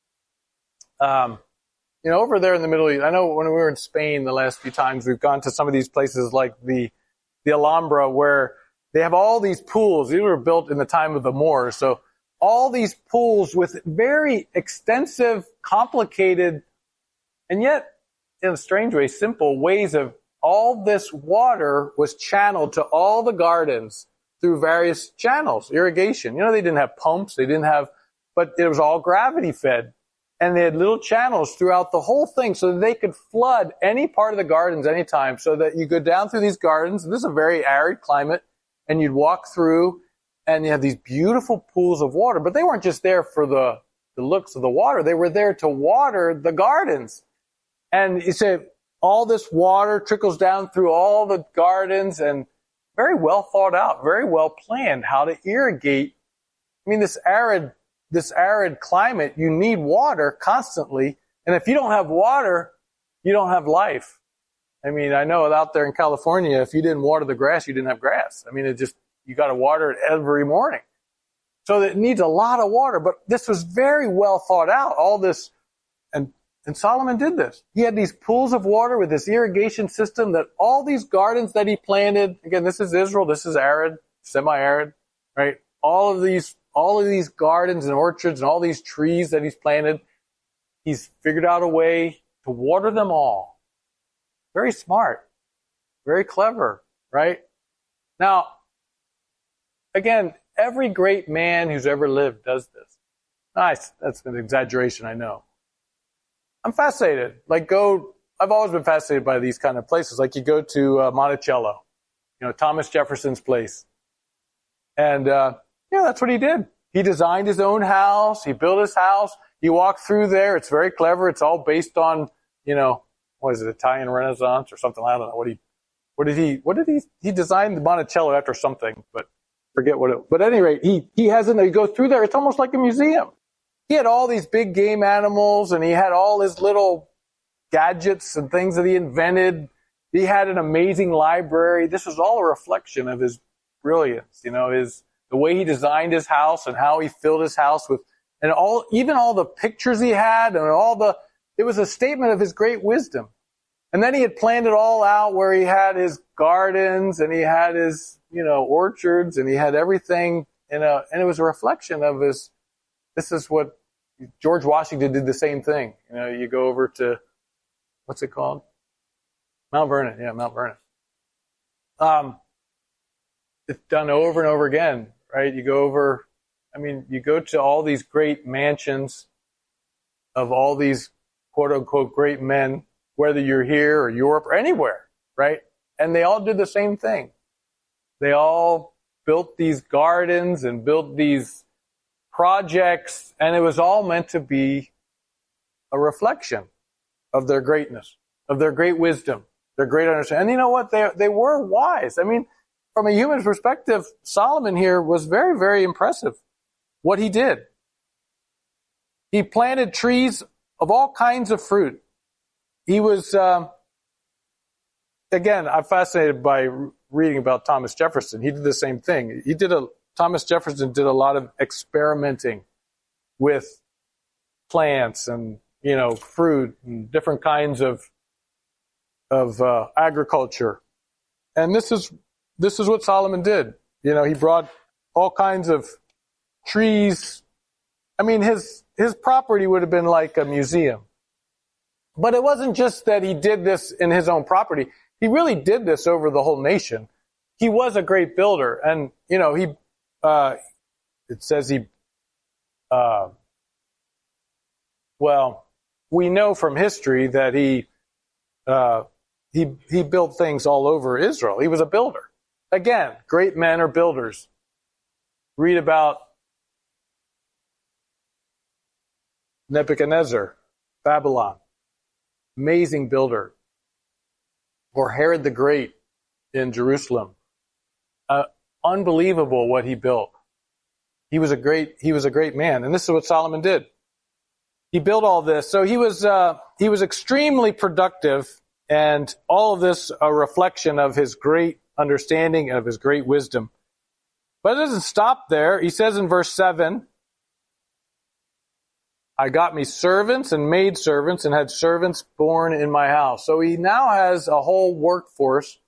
Um, you know, over there in the Middle East, I know when we were in Spain the last few times, we've gone to some of these places like the, the Alhambra where they have all these pools. These were built in the time of the Moors. So all these pools with very extensive, complicated, and yet, in a strange way, simple ways of all this water was channeled to all the gardens through various channels, irrigation. You know, they didn't have pumps, they didn't have, but it was all gravity fed. And they had little channels throughout the whole thing so that they could flood any part of the gardens anytime, so that you go down through these gardens, and this is a very arid climate, and you'd walk through, and you have these beautiful pools of water, but they weren't just there for the, the looks of the water. They were there to water the gardens. And you say all this water trickles down through all the gardens, and very well thought out, very well planned how to irrigate. I mean, this arid, this arid climate, you need water constantly. And if you don't have water, you don't have life. I mean, I know out there in California, if you didn't water the grass, you didn't have grass. I mean, it just, you got to water it every morning. So it needs a lot of water, but this was very well thought out, all this. And, and Solomon did this. He had these pools of water with this irrigation system that all these gardens that he planted, again, this is Israel, this is arid, semi-arid, right? All of these, all of these gardens and orchards and all these trees that he's planted, he's figured out a way to water them all. Very smart, very clever, right? Now, again, every great man who's ever lived does this. Nice. That's an exaggeration, I know. I'm fascinated. Like go, I've always been fascinated by these kind of places. Like you go to uh, Monticello, you know, Thomas Jefferson's place. And, uh, yeah, that's what he did. He designed his own house. He built his house. You walk through there. It's very clever. It's all based on, you know, what is it, Italian Renaissance or something? I don't know. What he, what did he, what did he, he designed the Monticello after something, but forget what it, but at any rate, he, he has in there, you go through there, it's almost like a museum. He had all these big game animals and he had all his little gadgets and things that he invented. He had an amazing library. This was all a reflection of his brilliance, you know, his, the way he designed his house and how he filled his house with, and all, even all the pictures he had and all the, it was a statement of his great wisdom. And then he had planned it all out where he had his gardens and he had his, you know, orchards and he had everything in a, and it was a reflection of his, this is what George Washington did the same thing. You know, you go over to, what's it called? Mount Vernon. Yeah, Mount Vernon. Um, it's done over and over again, right? You go over, I mean, you go to all these great mansions of all these quote unquote great men, whether you're here or Europe or anywhere, right? And they all did the same thing. They all built these gardens and built these projects, and it was all meant to be a reflection of their greatness, of their great wisdom, their great understanding. And you know what? They, they were wise. I mean, from a human perspective, Solomon here was very, very impressive. What he did. He planted trees of all kinds of fruit. He was, um, again, I'm fascinated by reading about Thomas Jefferson. He did the same thing. He did a, Thomas Jefferson did a lot of experimenting with plants and, you know, fruit and different kinds of of uh, agriculture. And this is this is what Solomon did. You know, he brought all kinds of trees. I mean, his his property would have been like a museum. But it wasn't just that he did this in his own property. He really did this over the whole nation. He was a great builder. And, you know, he, uh, it says he, uh, well, we know from history that he, uh, he, he built things all over Israel. He was a builder. Again, great men are builders. Read about Nebuchadnezzar, Babylon. Amazing builder. Or Herod the Great in Jerusalem. Uh, unbelievable what he built. He was a great, he was a great man. And this is what Solomon did. He built all this. So he was, uh, he was extremely productive, and all of this a reflection of his great understanding, of his great wisdom. But it doesn't stop there. He says in verse seven, I got me servants and maidservants and had servants born in my house. So he now has a whole workforce,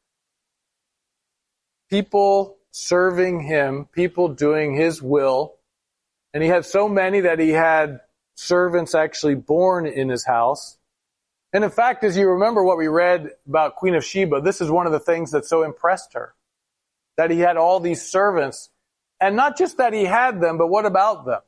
people serving him, people doing his will. And he had so many that he had servants actually born in his house. And in fact, as you remember what we read about Queen of Sheba, this is one of the things that so impressed her, that he had all these servants. And not just that he had them, but what about them?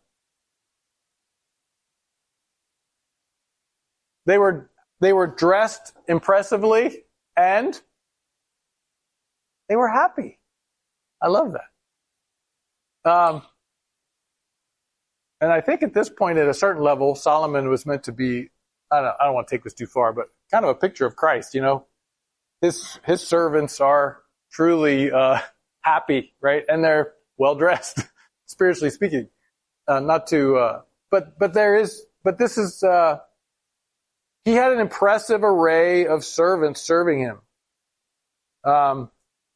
They were, they were dressed impressively, and they were happy. I love that. Um, and I think at this point, at a certain level, Solomon was meant to be, I don't, I don't want to take this too far, but kind of a picture of Christ, you know. His, his servants are truly uh, happy, right? And they're well-dressed, spiritually speaking. Uh, not to, uh, but, but there is, but this is, uh, he had an impressive array of servants serving him. Um,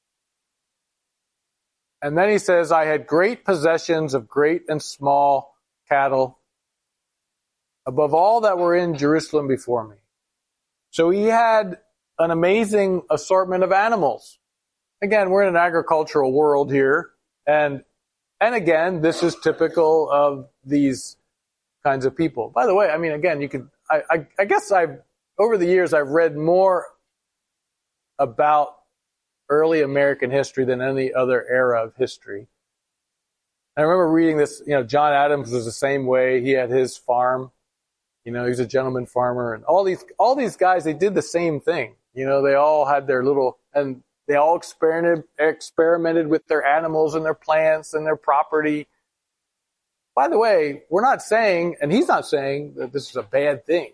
and then he says, I had great possessions of great and small cattle, above all that were in Jerusalem before me. So he had an amazing assortment of animals. Again, we're in an agricultural world here. And, and again, this is typical of these kinds of people. By the way, I mean, again, you could, I, I, I guess I've, over the years, I've read more about early American history than any other era of history. I remember reading this, you know, John Adams was the same way. He had his farm. You know, he's a gentleman farmer. And all these, all these guys, they did the same thing. You know, they all had their little, and they all experimented, experimented with their animals and their plants and their property. By the way, we're not saying, and he's not saying that this is a bad thing.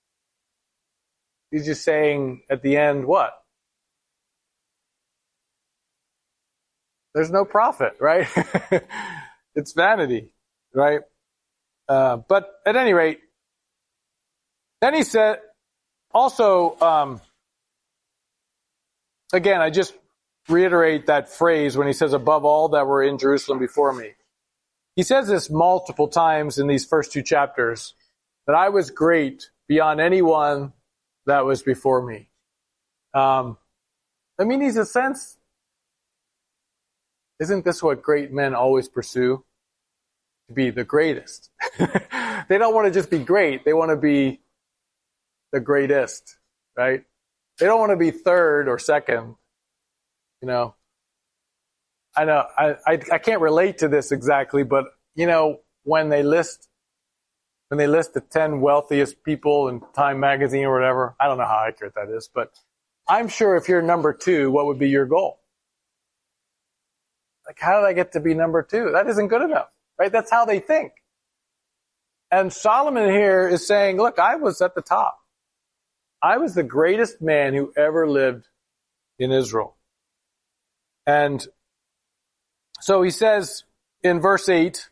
He's just saying at the end, what? There's no profit, right? It's vanity, right? Uh, but at any rate, then he said, also, um, again, I just reiterate that phrase when he says, above all that were in Jerusalem before me. He says this multiple times in these first two chapters, that I was great beyond anyone that was before me. Um, I mean, he's a sense, isn't this what great men always pursue? To be the greatest. They don't want to just be great. They want to be the greatest, right? They don't want to be third or second, you know. I know, I, I, I can't relate to this exactly, but, you know, when they list, when they list the ten wealthiest people in Time magazine or whatever, I don't know how accurate that is, but I'm sure if you're number two, what would be your goal? Like, how did I get to be number two? That isn't good enough, right? That's how they think. And Solomon here is saying, look, I was at the top. I was the greatest man who ever lived in Israel. And so he says in verse eight,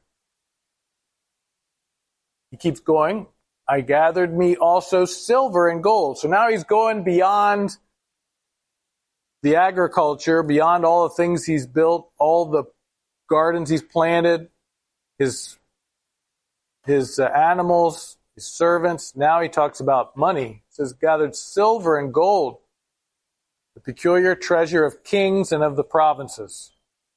he keeps going, I gathered me also silver and gold. So now he's going beyond the agriculture, beyond all the things he's built, all the gardens he's planted, his, his uh, animals, his servants. Now he talks about money. He says, gathered silver and gold, the peculiar treasure of kings and of the provinces.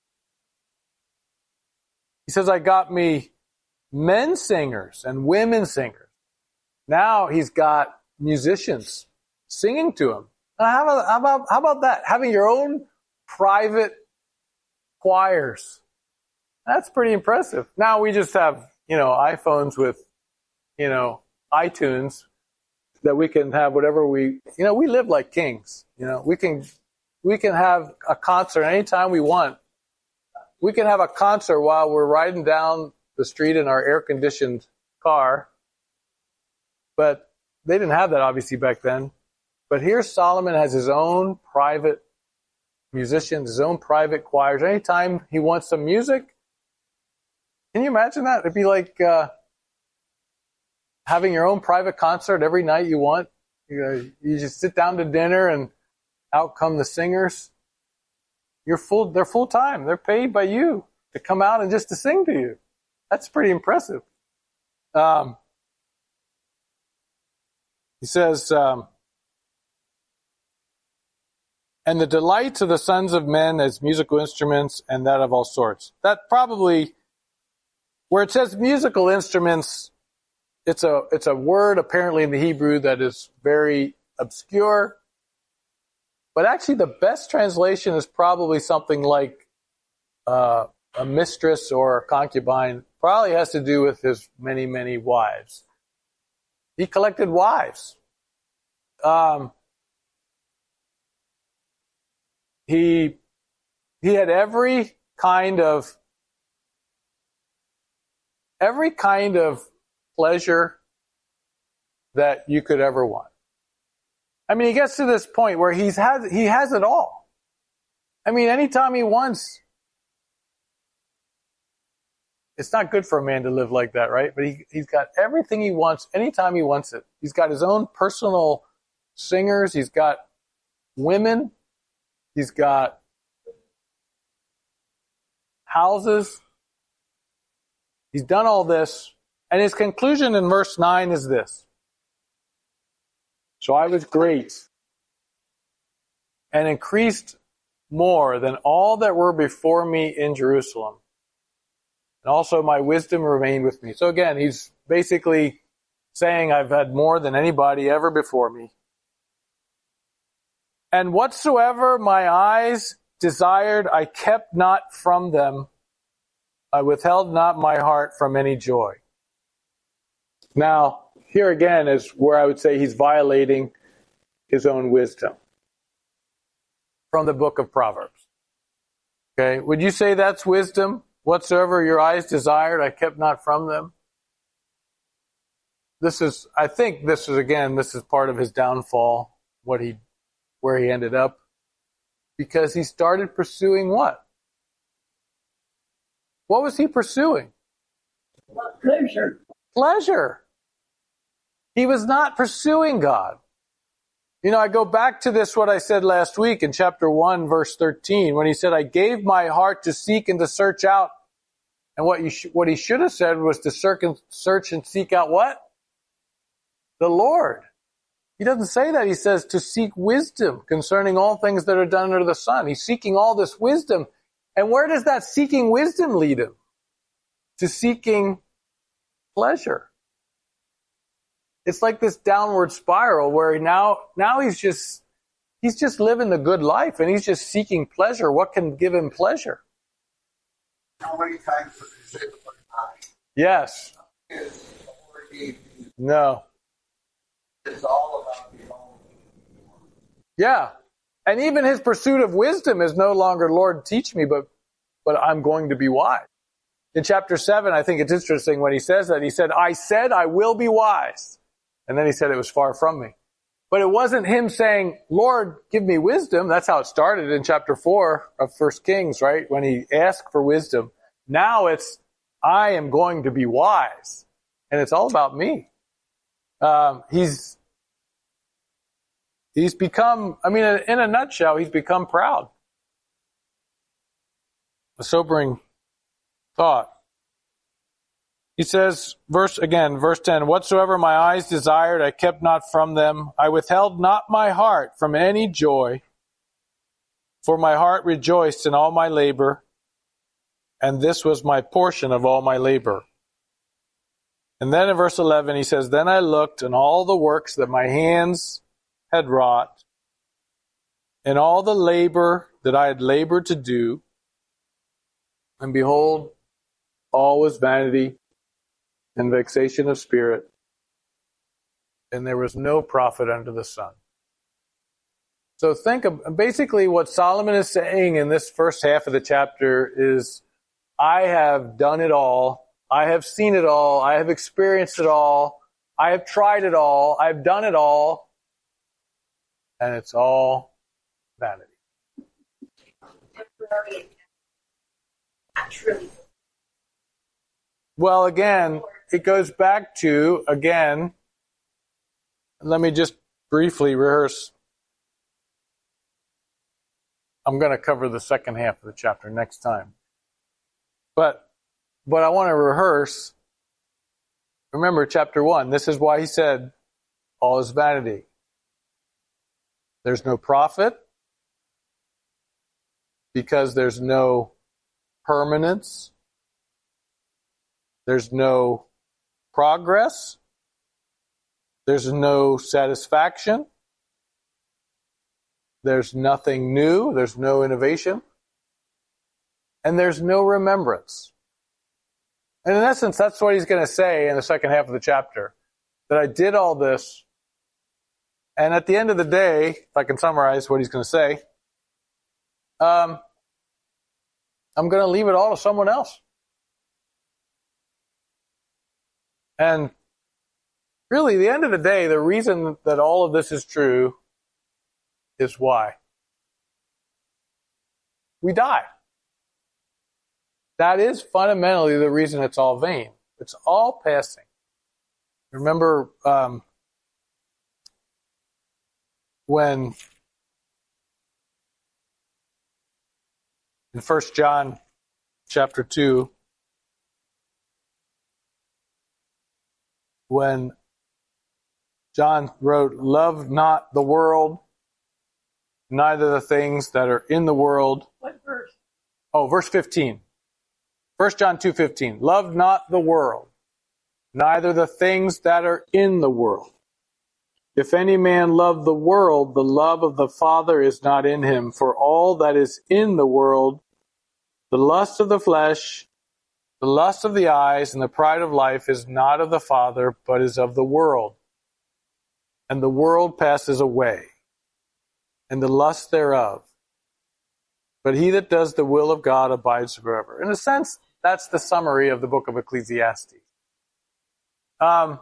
He says, I got me men singers and women singers. Now he's got musicians singing to him. How about, how about, how about that? Having your own private choirs. That's pretty impressive. Now we just have, you know, iPhones with, you know, iTunes that we can have whatever we, you know, we live like kings. You know, we can, we can have a concert anytime we want. We can have a concert while we're riding down the street in our air-conditioned car. But they didn't have that obviously back then. But here Solomon has his own private musicians, his own private choirs. Anytime he wants some music, can you imagine that? It'd be like uh, having your own private concert every night you want. You know, you just sit down to dinner and out come the singers. You're full. They're full time. They're paid by you to come out and just to sing to you. That's pretty impressive. Um, he says, um, and the delights of the sons of men as musical instruments and that of all sorts. That probably, where it says musical instruments, it's a, it's a word apparently in the Hebrew that is very obscure. But actually the best translation is probably something like uh, a mistress or a concubine. Probably has to do with his many, many wives. He collected wives. Um, he he had every kind of every kind of pleasure that you could ever want. I mean, he gets to this point where he's has he has it all. I mean, anytime he wants. It's not good for a man to live like that, right? But he, he's got everything he wants anytime he wants it. He's got his own personal singers. He's got women. He's got houses. He's done all this. And his conclusion in verse nine is this. So I was great and increased more than all that were before me in Jerusalem. And also my wisdom remained with me. So again, he's basically saying I've had more than anybody ever before me. And whatsoever my eyes desired, I kept not from them. I withheld not my heart from any joy. Now, here again is where I would say he's violating his own wisdom from the book of Proverbs. Okay, would you say that's wisdom? Whatsoever your eyes desired, I kept not from them. This is, I think this is, again, this is part of his downfall, what he, where he ended up. Because he started pursuing what? What was he pursuing? Pleasure. Pleasure. He was not pursuing God. You know, I go back to this, what I said last week in chapter one, verse thirteen, when he said, I gave my heart to seek and to search out. And what you sh- what he should have said was to search and seek out what? The Lord. He doesn't say that. He says to seek wisdom concerning all things that are done under the sun. He's seeking all this wisdom. And where does that seeking wisdom lead him? To seeking pleasure. It's like this downward spiral where now, now he's just, he's just living the good life and he's just seeking pleasure. What can give him pleasure? How many times does he say the word I? Yes. His authority No. is all about the own. Yeah. And even his pursuit of wisdom is no longer, Lord, teach me, but, but I'm going to be wise. In chapter seven, I think it's interesting when he says that. He said, I said I will be wise. And then he said it was far from me. But it wasn't him saying, Lord, give me wisdom. That's how it started in chapter four of First Kings, right? When he asked for wisdom. Now it's, I am going to be wise. And it's all about me. Um, he's, he's become, I mean, in a nutshell, he's become proud. A sobering thought. He says, verse again, verse ten, whatsoever my eyes desired, I kept not from them. I withheld not my heart from any joy, for my heart rejoiced in all my labor, and this was my portion of all my labor. And then in verse eleven, he says, then I looked, and all the works that my hands had wrought, and all the labor that I had labored to do, and behold, all was vanity and vexation of spirit, and there was no profit under the sun. So think of basically what Solomon is saying in this first half of the chapter is, I have done it all. I have seen it all. I have experienced it all. I have tried it all. I've done it all. And it's all vanity. Temporary, not truly. Well, again, it goes back to, again, let me just briefly rehearse. I'm going to cover the second half of the chapter next time. But, but I want to rehearse. Remember chapter one. This is why he said, all is vanity. There's no profit because there's no permanence. There's no progress. There's no satisfaction. There's nothing new. There's no innovation. And there's no remembrance. And in essence, that's what he's going to say in the second half of the chapter. That I did all this. And at the end of the day, if I can summarize what he's going to say, um, I'm going to leave it all to someone else. And really, the end of the day, the reason that all of this is true is why? We die. That is fundamentally the reason it's all vain. It's all passing. Remember um, when in First John chapter two, when John wrote, love not the world, neither the things that are in the world. What verse? Oh, verse fifteen. First John two fifteen. Love not the world, neither the things that are in the world. If any man love the world, the love of the Father is not in him. For all that is in the world, the lust of the flesh, the lust of the eyes, and the pride of life is not of the Father, but is of the world. And the world passes away, and the lust thereof. But he that does the will of God abides forever. In a sense, that's the summary of the book of Ecclesiastes. Um,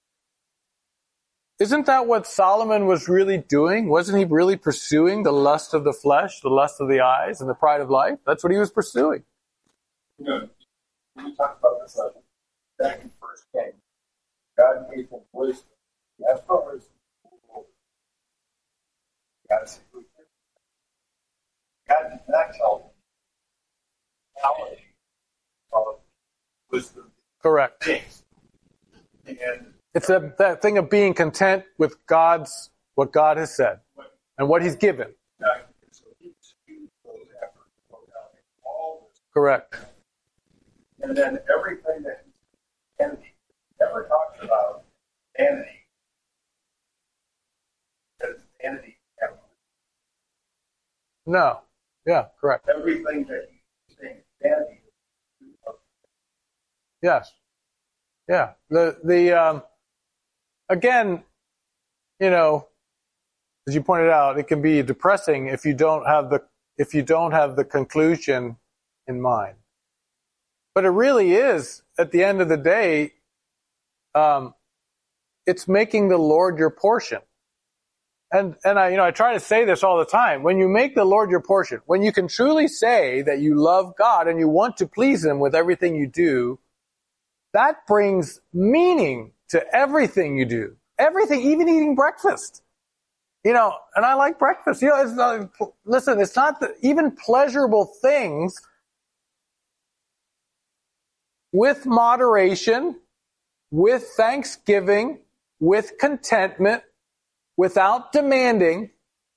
isn't that what Solomon was really doing? Wasn't he really pursuing the lust of the flesh, the lust of the eyes, and the pride of life? That's what he was pursuing. You know, we talked about this uh, back in First Kings. God gave him wisdom. He asked for wisdom. God said, God did not tell him knowledge of wisdom. Correct. Things. And It's a, that thing of being content with God's, what God has said and what he's given. God, so he used those efforts to go down in all this. Correct. And then everything that vanity never talks about vanity. Because vanity can No. Yeah, correct. everything that he's saying vanity. Yes. Yeah. The, the, um, again, you know, as you pointed out, it can be depressing if you don't have the, if you don't have the conclusion in mind. But it really is, at the end of the day, um, it's making the Lord your portion. And, and I, you know, I try to say this all the time. When you make the Lord your portion, when you can truly say that you love God and you want to please him with everything you do, that brings meaning to everything you do. Everything, even eating breakfast. You know, and I like breakfast. You know, it's not, listen, it's not the, even pleasurable things with moderation, with thanksgiving, with contentment, without demanding,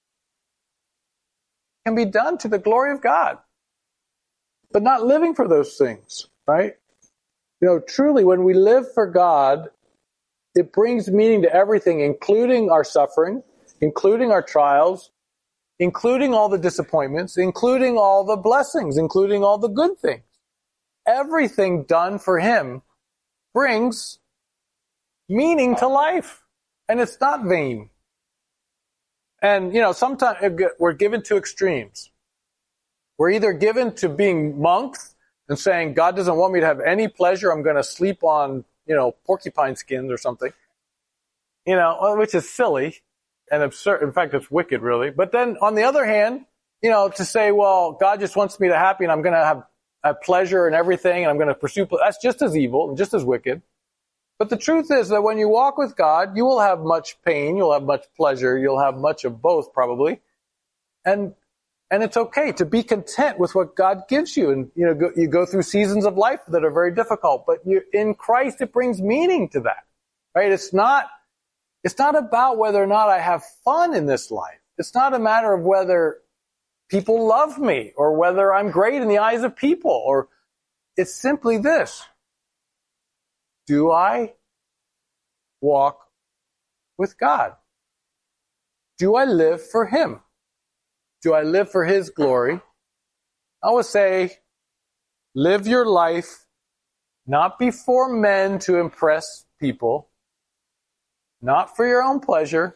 can be done to the glory of God. But not living for those things, right? You know, truly, when we live for God, it brings meaning to everything, including our suffering, including our trials, including all the disappointments, including all the blessings, including all the good things. Everything done for Him brings meaning to life. And it's not vain. And, you know, sometimes we're given to extremes. We're either given to being monks and saying, God doesn't want me to have any pleasure, I'm going to sleep on, you know, porcupine skins or something. You know, which is silly and absurd. In fact, it's wicked, really. But then, on the other hand, you know, to say, well, God just wants me to happy and I'm going to have, have pleasure and everything and I'm going to pursue, that's just as evil and just as wicked. But the truth is that when you walk with God, you will have much pain, you'll have much pleasure, you'll have much of both probably. And and it's okay to be content with what God gives you. And you know, go, you go through seasons of life that are very difficult, but you, in Christ it brings meaning to that. Right? It's not it's not about whether or not I have fun in this life. It's not a matter of whether people love me or whether I'm great in the eyes of people, or it's simply this. Do I walk with God? Do I live for Him? Do I live for His glory? I would say, live your life not before men to impress people, not for your own pleasure.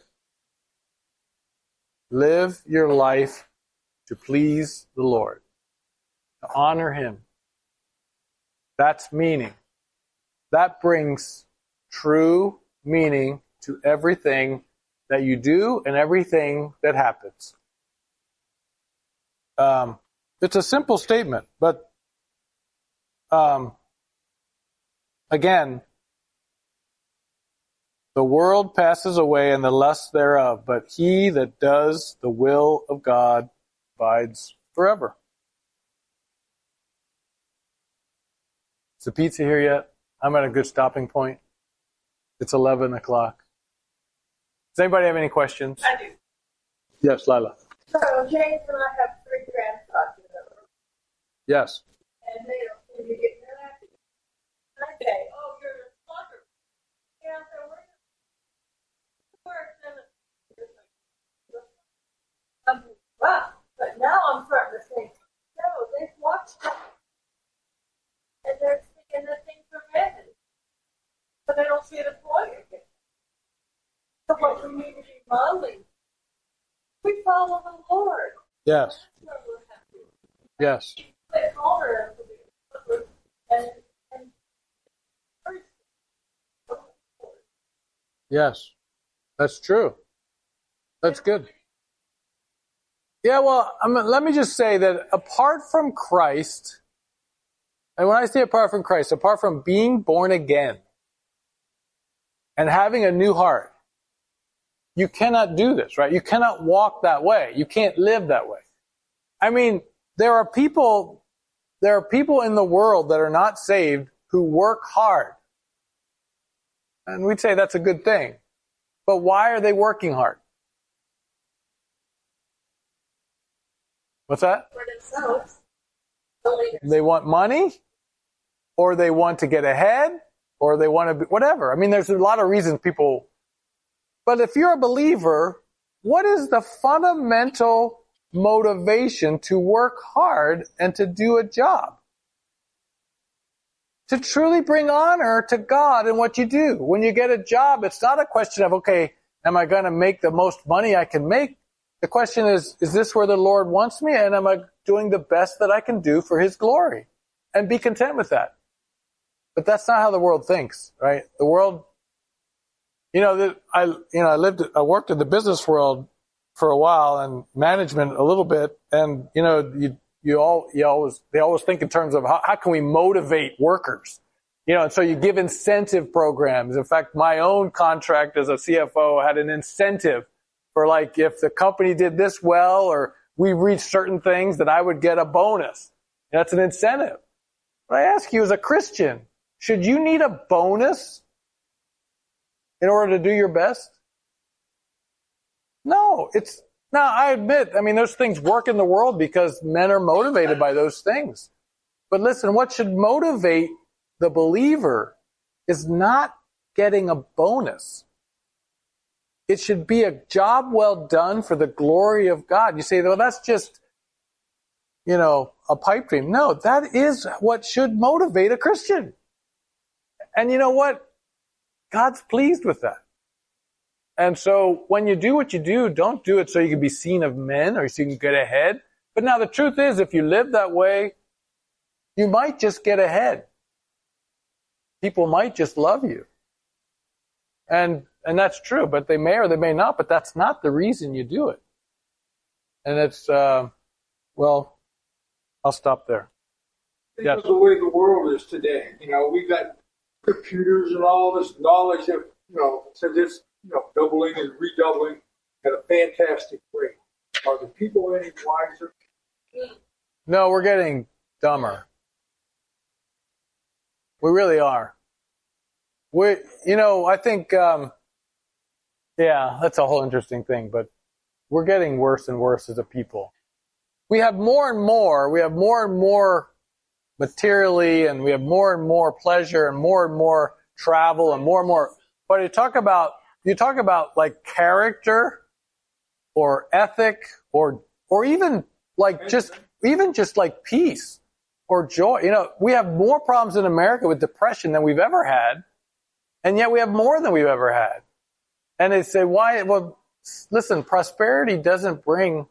Live your life to please the Lord, to honor Him. That's meaning. That brings true meaning to everything that you do and everything that happens. Um, it's a simple statement, but um, again, the world passes away and the lust thereof, but he that does the will of God abides forever. Is the pizza here yet? I'm at a good stopping point. It's eleven o'clock. Does anybody have any questions? I do. Yes, Lila. So James and I have three grandsons. Yes. And they don't seem to get their happy. And I say, oh, you're a soccer. Yeah, so we're um, wow. But now I'm starting to think, no, they've watched them. And they're thinking that things are bad. But they don't see the point of it. So what we need to be modeling, we follow the Lord. Yes. That's where we're happy. Yes. They call her and and Yes. That's true. That's good. Yeah, well, I mean, let me just say that apart from Christ, and when I say apart from Christ, apart from being born again and having a new heart, you cannot do this, right? You cannot walk that way. You can't live that way. I mean, there are people, there are people in the world that are not saved who work hard. And we'd say that's a good thing. But why are they working hard? What's that? for themselves. They want money, or they want to get ahead, or they want to be, whatever. I mean, there's a lot of reasons people, but if you're a believer, what is the fundamental motivation to work hard and to do a job? To truly bring honor to God in what you do. When you get a job, it's not a question of, okay, am I going to make the most money I can make? The question is, is this where the Lord wants me? And am I doing the best that I can do for His glory? And be content with that. But that's not how the world thinks, right? The world, you know, the, I, you know, I lived, I worked in the business world for a while and management a little bit. And, you know, you, you all, you always, they always think in terms of how, how can we motivate workers? You know, and so you give incentive programs. In fact, my own contract as a C F O had an incentive for, like, if the company did this well or we reached certain things, that I would get a bonus. That's an incentive. But I ask you as a Christian, should you need a bonus in order to do your best? No, it's, now I admit, I mean, those things work in the world because men are motivated by those things. But listen, what should motivate the believer is not getting a bonus. It should be a job well done for the glory of God. You say, well, that's just, you know, a pipe dream. No, that is what should motivate a Christian. And you know what? God's pleased with that. And so when you do what you do, don't do it so you can be seen of men or so you can get ahead. But now the truth is, if you live that way, you might just get ahead. People might just love you. And and that's true, but they may or they may not, but that's not the reason you do it. And it's, uh, well, I'll stop there. Think Yes. of the way the world is today. You know, we got computers and all this knowledge that, you know, so this, you know, doubling and redoubling at a fantastic rate. Are the people any wiser? No, we're getting dumber. We really are. We, you know, I think, um, yeah, that's a whole interesting thing, but we're getting worse and worse as a people. We have more and more, we have more and more materially, and we have more and more pleasure and more and more travel and more and more, but you talk about, you talk about like character or ethic or, or even like just, even just like peace or joy. You know, we have more problems in America with depression than we've ever had, and yet we have more than we've ever had. And they say, why? Well, listen, prosperity doesn't bring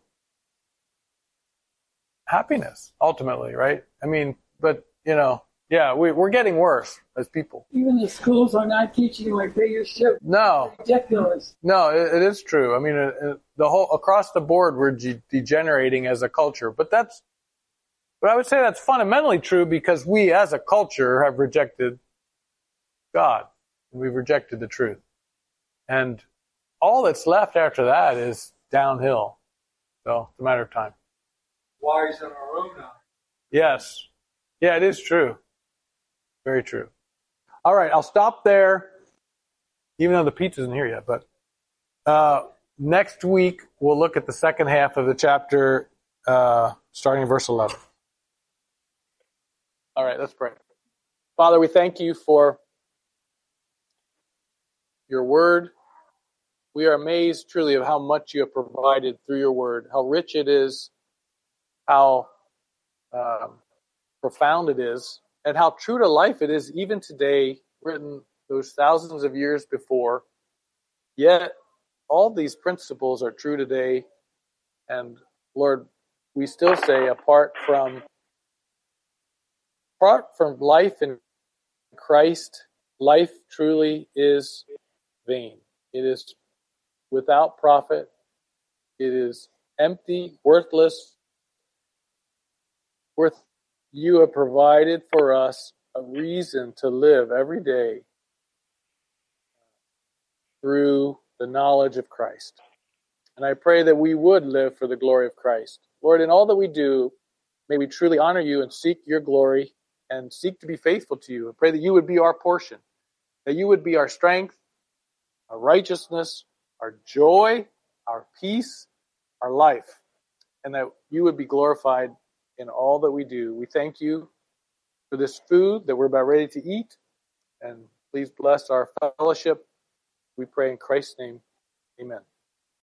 happiness, ultimately, right? I mean, but, you know, yeah, we, we're getting worse as people. Even the schools are not teaching you like they used to. No, Ridiculous. no, it, it is true. I mean, it, it, the whole, across the board, we're ge- degenerating as a culture. But that's, but I would say that's fundamentally true because we as a culture have rejected God. We've rejected the truth. And all that's left after that is downhill. So it's a matter of time. Wise in our own eyes. Yes. Yeah, it is true. Very true. All right, I'll stop there, even though the pizza isn't here yet. But uh, next week, we'll look at the second half of the chapter, uh, starting in verse eleven. All right, let's pray. Father, we thank you for your word. We are amazed truly of how much you have provided through your word, how rich it is, how um, profound it is, and how true to life it is even today, written those thousands of years before. Yet all these principles are true today. And Lord, we still say apart from apart from life in Christ, life truly is vain. It is without profit. It is empty, worthless. Worth you have provided for us a reason to live every day through the knowledge of Christ. And I pray that we would live for the glory of Christ. Lord, in all that we do, may we truly honor you and seek your glory and seek to be faithful to you. I pray that you would be our portion, that you would be our strength, our righteousness, our joy, our peace, our life, and that you would be glorified in all that we do. We thank you for this food that we're about ready to eat, and please bless our fellowship. We pray in Christ's name. Amen.